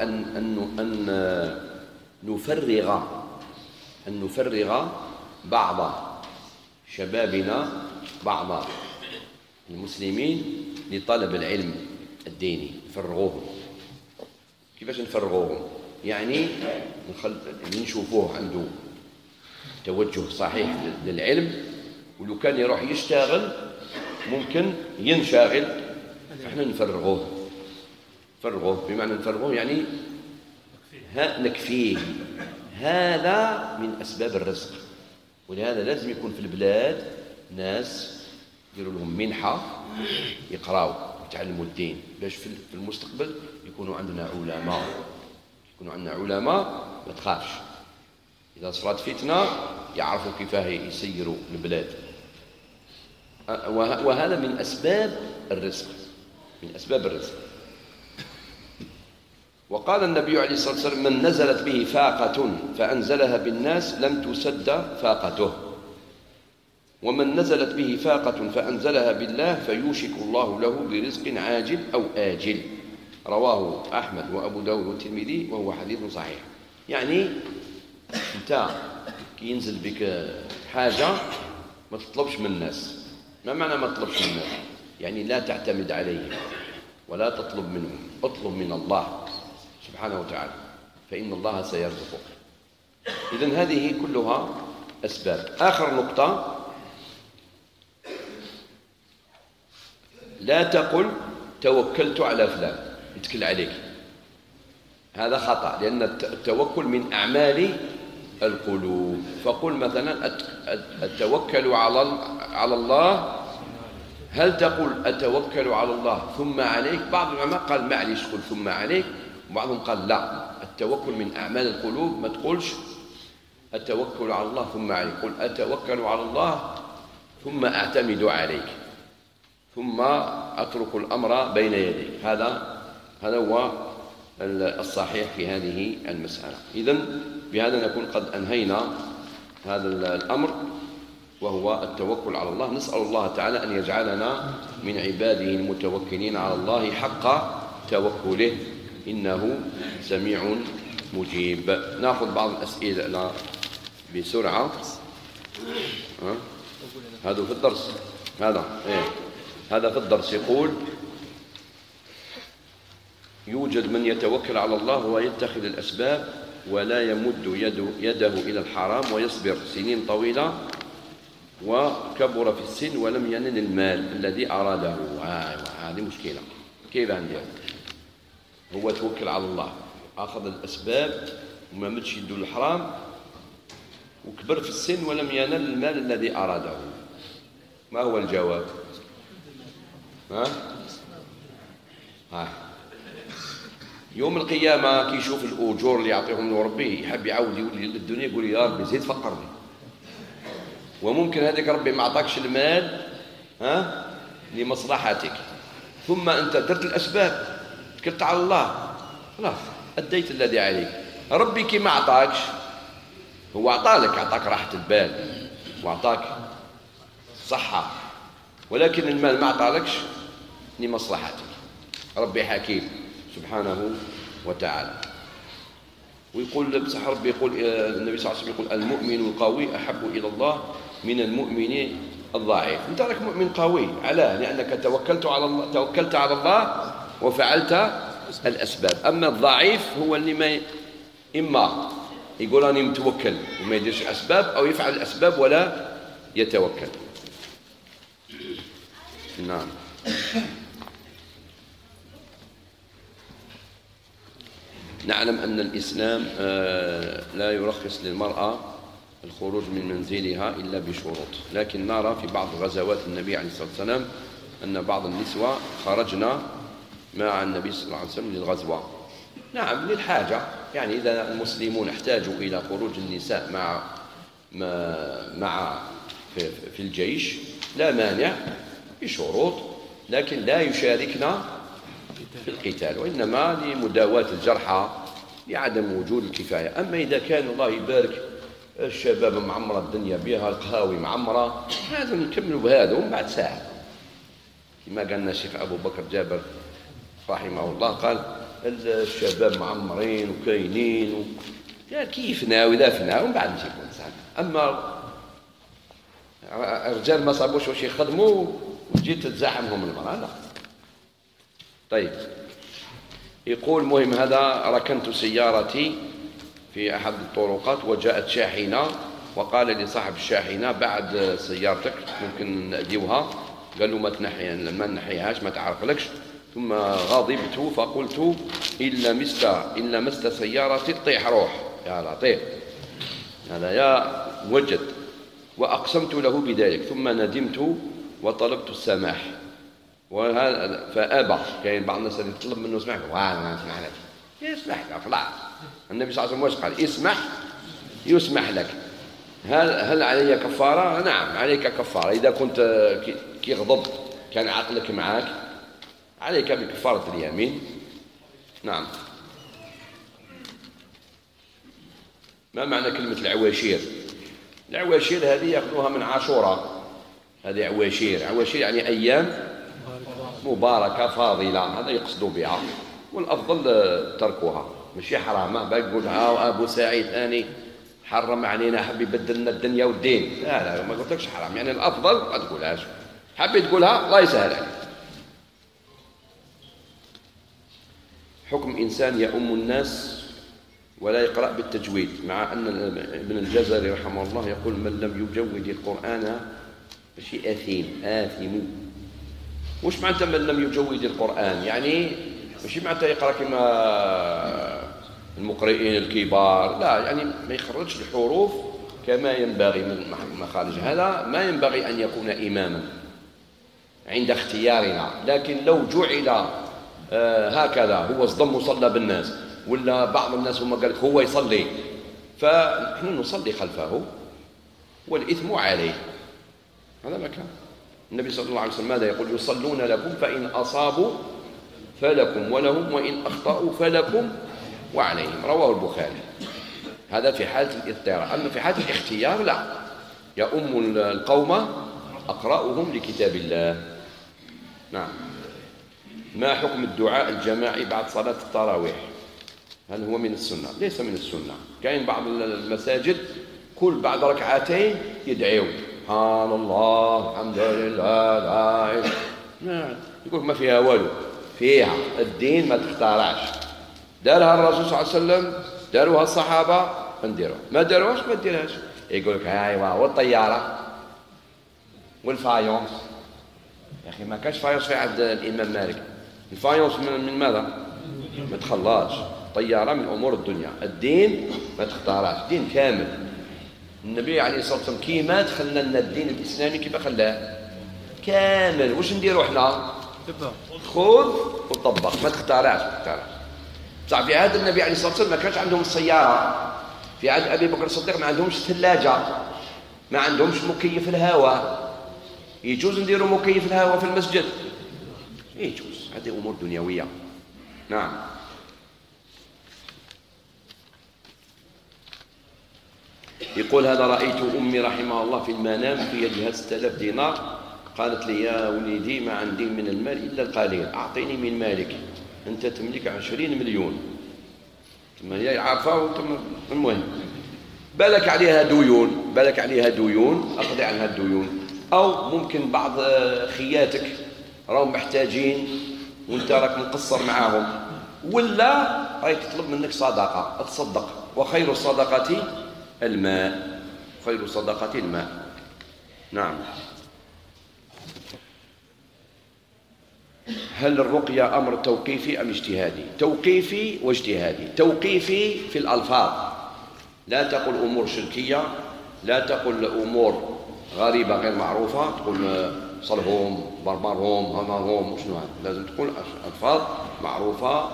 أن نفرغ بعض شبابنا بعض المسلمين لطلب العلم الديني، نفرغوهم. كيفاش نفرغوهم؟ يعني نشوفوه عنده توجه صحيح للعلم، ولو كان يروح يشتغل ممكن ينشغل، فاحنا نفرغوه. بمعنى نفرغوه يعني نكفيه. هذا من أسباب الرزق، ولهذا لازم يكون في البلاد ناس يديروا لهم منحة يقراوا يتعلموا الدين، باش في المستقبل يكونوا عندنا علماء ما تخافش. إذا صارت فتنة يعرفوا كيفاه يسيروا البلاد. وهذا من أسباب الرزق، وقال النبي عليه الصلاة والسلام: من نزلت به فاقة فأنزلها بالناس لم تسد فاقته، ومن نزلت به فاقة فأنزلها بالله فيوشك الله له برزق عاجل أو آجل. رواه أحمد وأبو داود والترمذي وهو حديث صحيح. يعني أنت كي ينزل بك حاجة ما تطلبش من الناس. ما معنى ما تطلبش من الناس؟ يعني لا تعتمد عليهم ولا تطلب منهم، اطلب من الله سبحانه وتعالى، فإن الله سيرزقك. إذن هذه كلها أسباب. آخر نقطة: لا تقل توكلت على فلان، يتكل عليك، هذا خطأ، لأن التوكل من أعمال القلوب. فقل مثلا أتوكل على الله. هل تقول أتوكل على الله ثم عليك؟ بعض العلماء قال معليش قل ثم عليك، وبعضهم قال لا، التوكل من أعمال القلوب، ما تقولش أتوكل على الله ثم عليك، قل أتوكل على الله ثم أعتمد عليك، ثم أترك الأمر بين يديك. هذا هو الصحيح في هذه المسألة. إذن بهذا نكون قد أنهينا هذا الأمر، وهو التوكل على الله. نسأل الله تعالى أن يجعلنا من عباده المتوكلين على الله حق توكله، إنه سميع مجيب. نأخذ بعض الأسئلة بسرعة. هذا في الدرس، هذا في الدرس. يقول: يوجد من يتوكل على الله ويتخذ الأسباب ولا يمد يده إلى الحرام ويصبر سنين طويلة وكبر في السن ولم ينل المال الذي أراده. هذه مشكلة. كيف عنده؟ هو توكل على الله، أخذ الأسباب وما مدش يده الحرام وكبر في السن ولم ينل المال الذي أراده. ما هو الجواب؟ يوم القيامة كي يشوف الأجور اللي يعطيهم له ربي يحب يعاود يولي للدنيا، يقول يا ربي زيد فقرني. وممكن هذاك ربي ما عطاكش المال لمصلحتك، ثم أنت درت الأسباب، تكلت على الله، خلاص أديت الذي عليك. ربي كي ما عطاكش، هو أعطاك راحة البال وأعطاك صحة، ولكن المال ما عطالكش لمصلحتك. ربي حكيم سبحانه وتعالى. ويقول بصح ربي يقول، النبي صلى الله عليه وسلم يقول: المؤمن القوي أحب إلى الله من المؤمن الضعيف. أنت راك مؤمن قوي، علاه؟ لأنك توكلت على الله وفعلت الأسباب. أما الضعيف هو اللي ما إما يقول أنا متوكل وما يديرش الأسباب، أو يفعل الأسباب ولا يتوكل. نعم. نعلم أن الإسلام لا يرخص للمرأة الخروج من منزلها إلا بشروط، لكن نرى في بعض غزوات النبي عليه الصلاة والسلام أن بعض النسوة خرجنا مع النبي صلى الله عليه وسلم للغزوة. نعم، للحاجة، يعني إذا المسلمون احتاجوا إلى خروج النساء مع في الجيش لا مانع بشروط، لكن لا يشاركنا في القتال، وإنما لمداواة الجرحى لعدم وجود الكفاية. أما إذا كان الله يبارك الشباب معمرة الدنيا بها، القهاوي معمرة، لازم نكملوا بهذا ومن بعد ساعة. كما قال لنا الشيخ أبو بكر جابر رحمه الله، قال الشباب معمرين وكاينين يعني كيفنا وذافنا ومن بعد نجيبوا إنسان. أما الرجال ما صابوش واش يخدموا وتجي تتزاحمهم المرأة، لا. طيب، يقول مهم هذا: ركنت سيارتي في أحد الطرقات وجاءت شاحنة وقال لصاحب الشاحنة: بعد سيارتك ممكن نأديوها. قال له: ما نحيهاش، ما تعرقلكش. ثم غضبت فقلت: إن لمست سيارتي تطيح روح. يا لطيف، هذا يا موجد. وأقسمت له بذلك، ثم ندمت وطلبت السماح فأبى. كاين بعض الناس اللي يطلب منه سماح، ما نسمح لك. يسمح لك، خلاص. النبي صلى الله عليه وسلم قال: اسمح يسمح لك. هل علي كفارة؟ نعم، عليك كفارة. إذا كنت كي غضبت كان عقلك معك، عليك بكفارة اليمين. نعم. ما معنى كلمة العواشير؟ العواشير هذه يأخذوها من عاشوراء. هذه عواشير يعني أيام مباركة فاضلة، هذا يقصدوا بها. والأفضل تركها، ماشي حرام. بقول أبو سعيد ثاني حرم علينا، حب يبدلنا الدنيا والدين. لا ما قلتلكش حرام، يعني الأفضل ما تقولهاش. حبيت تقولها الله يسهل عليك. حكم إنسان يؤم الناس ولا يقرأ بالتجويد، مع أن ابن الجزري رحمه الله يقول: من لم يجود القرآن فشي آثم. وش معنى من لم يجود القرآن؟ يعني ماشي معناتها يقرأ كما المقرئين الكبار، لا، يعني ما يخرجش الحروف كما ينبغي من مخارج. هذا ما ينبغي أن يكون إماما عند اختيارنا. لكن لو جعل هكذا، هو صدم وصلى بالناس، ولا بعض الناس هم قال هو يصلي، فنحن نصلي خلفه والإثم عليه. هذا ما كان. النبي صلى الله عليه وسلم ماذا يقول؟ يصلون لكم فإن أصابوا فلكم ولهم، وإن أخطأوا فلكم وعليهم. رواه البخاري. هذا في حالة الاضطرار. أما في حالة الاختيار لا، يؤم القوم أقرأهم لكتاب الله. نعم. ما حكم الدعاء الجماعي بعد صلاة التراويح؟ هل هو من السنة؟ ليس من السنة. كاين بعض المساجد كل بعد ركعتين يدعيو: سبحان الله، الحمد لله، لا إله. يقول ما فيها والو، فيها الدين ما تختارعش. دارها الرسول صلى الله عليه وسلم، داروها الصحابة، نديروها. ما داروهاش ما ديرهاش. يقول لك ايوا والطيارة والفايونس. يا أخي ما كانش فايونس في عهد الإمام مالك. الفايونس من ماذا؟ ما تخلاش. طيارة من أمور الدنيا. الدين ما تختارهاش، دين كامل. النبي عليه الصلاة والسلام كيما دخلنا لنا الدين الإسلامي كيف خلاه كامل. واش نديروا احنا؟ خذ وطبق، ما تختارهاش. بصح في عهد النبي عليه الصلاة والسلام ما كانش عندهم السيارة. في عهد أبي بكر الصديق ما عندهمش ثلاجة، ما عندهمش مكيف الهواء. يجوز نديروا مكيف الهواء في المسجد؟ يجوز. هذه أمور دنيوية. نعم. يقول: هذا رأيت أمي رحمها الله في المنام في يدها 6000 دينار. قالت لي: يا وليدي ما عندي من المال إلا القليل، أعطيني من مالك، أنت تملك 20 مليون. ثم هي عارفة. المهم بالك عليها ديون، أقضي عنها الديون. أو ممكن بعض خياتك راهم محتاجين وانت راك مقصر معاهم، ولا راي تطلب منك صدقة تصدق. وخير الصدقة الماء. نعم. هل الرقية أمر توقيفي أم اجتهادي؟ توقيفي واجتهادي. توقيفي في الألفاظ، لا تقل أمور شركية، لا تقل أمور غريبة غير معروفة، تقول صلهم، بربرهم، همهم، وشنو هذا. لازم تقول ألفاظ معروفة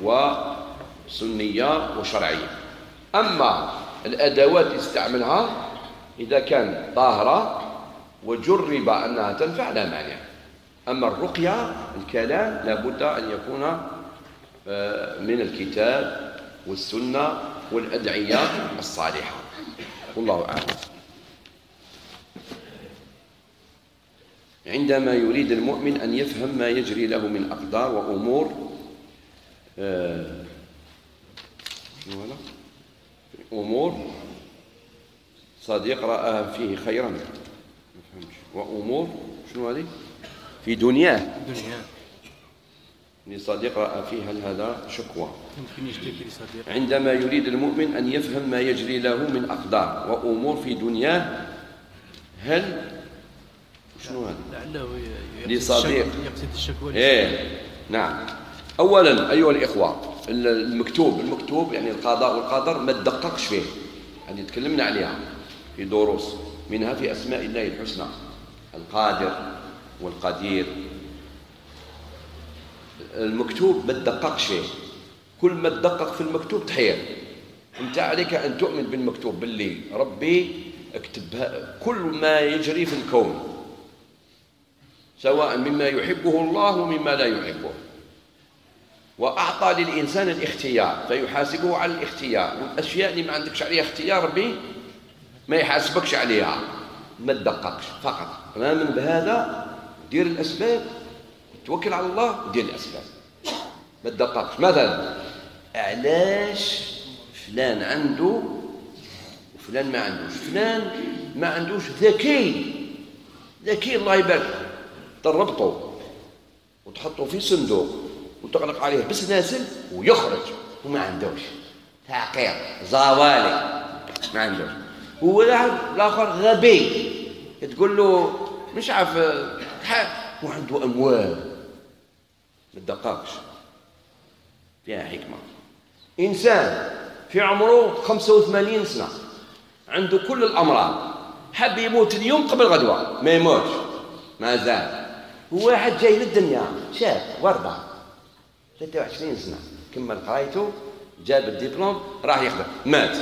وسنية وشرعية. أما الأدوات اللي تستعملها إذا كان طاهرة وجرب أنها تنفع لا مانع. أما الرقية الكلام لابد أن يكون من الكتاب والسنة والأدعية الصالحة. والله أعلم. عندما يريد المؤمن أن يفهم ما يجري له من أقدار وأمور أمور صديق رآها فيه خيرا وأمور شنو هذه؟ في دنياه دنيا لصديق رأى فيها هذا شكوى. يمكن يشتكي لصديق عندما يريد المؤمن أن يفهم ما يجري له من أقدار وأمور في دنياه، هل شنو هذا؟ لعله لصديق يقصد الشكوى. نعم. أولا أيها الإخوة، المكتوب يعني القضاء والقدر ما تدققش فيه، يعني تكلمنا عليها في دروس، منها في أسماء الله الحسنى، القادر والقدير. المكتوب ما تدققش فيه، كل ما تدقق في المكتوب تحير. انت عليك أن تؤمن بالمكتوب، باللي ربي اكتبها كل ما يجري في الكون، سواء مما يحبه الله ومما لا يحبه، وأعطى للإنسان الاختيار فيحاسبه على الاختيار، والأشياء اللي ما عندكش عليها اختيار ربي ما يحاسبكش عليها. ما تدققش فقط، آمن بهذا، دير الأسباب، توكل على الله ودير الأسباب، ما تدققش. مثلا علاش فلان عنده وفلان ما عندوش؟ فلان ما عندوش ذكي الله يبارك، تربطه وتحطه في صندوق وتغلق عليه بسلاسل ويخرج وما عندوش، تعقير زوالي ما عندوش. وواحد الآخر غبي تقول له مش عارف وعنده أموال، ما تدققش فيها حكمة. إنسان في عمره 85 سنة عنده كل الأمراض، حب يموت اليوم قبل غدوة ما يموتش، ما زال. وواحد جاي للدنيا شاب وردة 23 سنة كمل قرايته، جاب الدبلوم، راح يخدم، مات.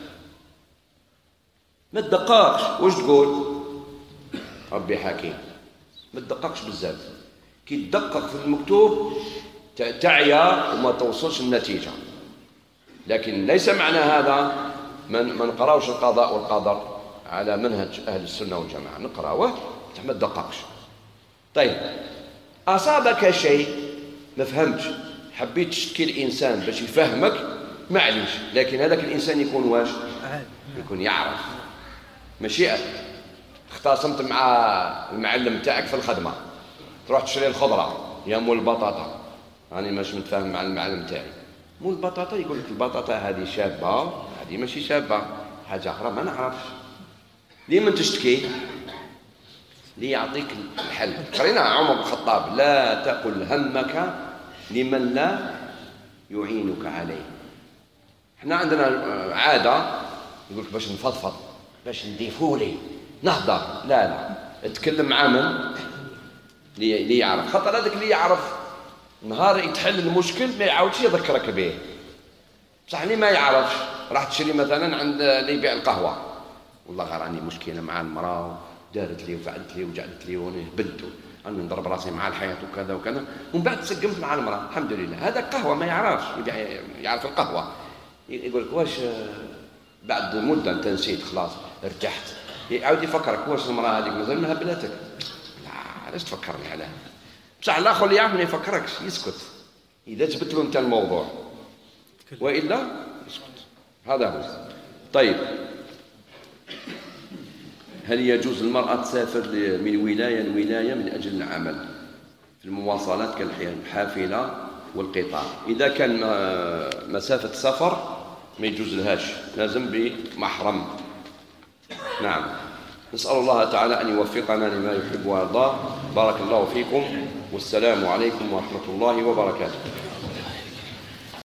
ما تدققش. واش تقول؟ ربي حكيم، ما تدققش بزاف. كي تدقق في المكتوب تعيا وما توصلش النتيجة. لكن ليس معنى هذا ما نقراوش القضاء والقدر على منهج أهل السنة والجماعة، نقراوه ما تدققش. طيب أصابك شيء ما فهمتش، حبيت تشتكي الإنسان باش يفهمك، معليش، لكن هذاك الإنسان يكون واش؟ يكون يعرف. ماشي اختصمت مع المعلم تاعك في الخدمة، تروح تشري الخضرة يا مول البطاطا، راني مش متفاهم مع المعلم تاعي، مول البطاطا يقول لك البطاطا هذه شابة، هذه ماشي شابة، حاجة أخرى ما نعرفش. ليه من تشتكي؟ ليه يعطيك الحل. قرينا عمر بن الخطاب: لا تقل همك لمن لا يعينك عليه. احنا عندنا عادة يقولك باش نفضفض، باش نديفولي نهضر، لا اتكلم مع من اللي يعرف، خاطر هذاك اللي يعرف نهار يتحل المشكل ما يعاودش يذكرك به. بصح اللي ما يعرفش راح تشري مثلا عند اللي يبيع القهوة، والله غير راني مشكلة مع المرأة، دارت لي وفعلت لي وجعلت لي وانا هبلت، راني نضرب راسي مع الحياة وكذا وكذا، ومن بعد تسقمت مع المرأة الحمد لله. هذا قهوة ما يعرفش، يعرف القهوة، يقول لك واش بعد مدة انت نسيت خلاص ارتحت، يعاود يفكرك واش المرأة هذيك مازال ما هبلتك، لا علاش تفكرني عليها. بصح الاخر اللي يعرف ما يفكركش يسكت اذا جبت له انت الموضوع، والا يسكت. هذا هو. طيب هل يجوز المرأة تسافر من ولاية لولاية من أجل العمل في المواصلات كالحافلة والقطار؟ إذا كان مسافة سفر ما يجوز لهاش، لازم بمحرم. نعم. نسأل الله تعالى أن يوفقنا لما يحب ويرضاه. بارك الله فيكم، والسلام عليكم ورحمة الله وبركاته.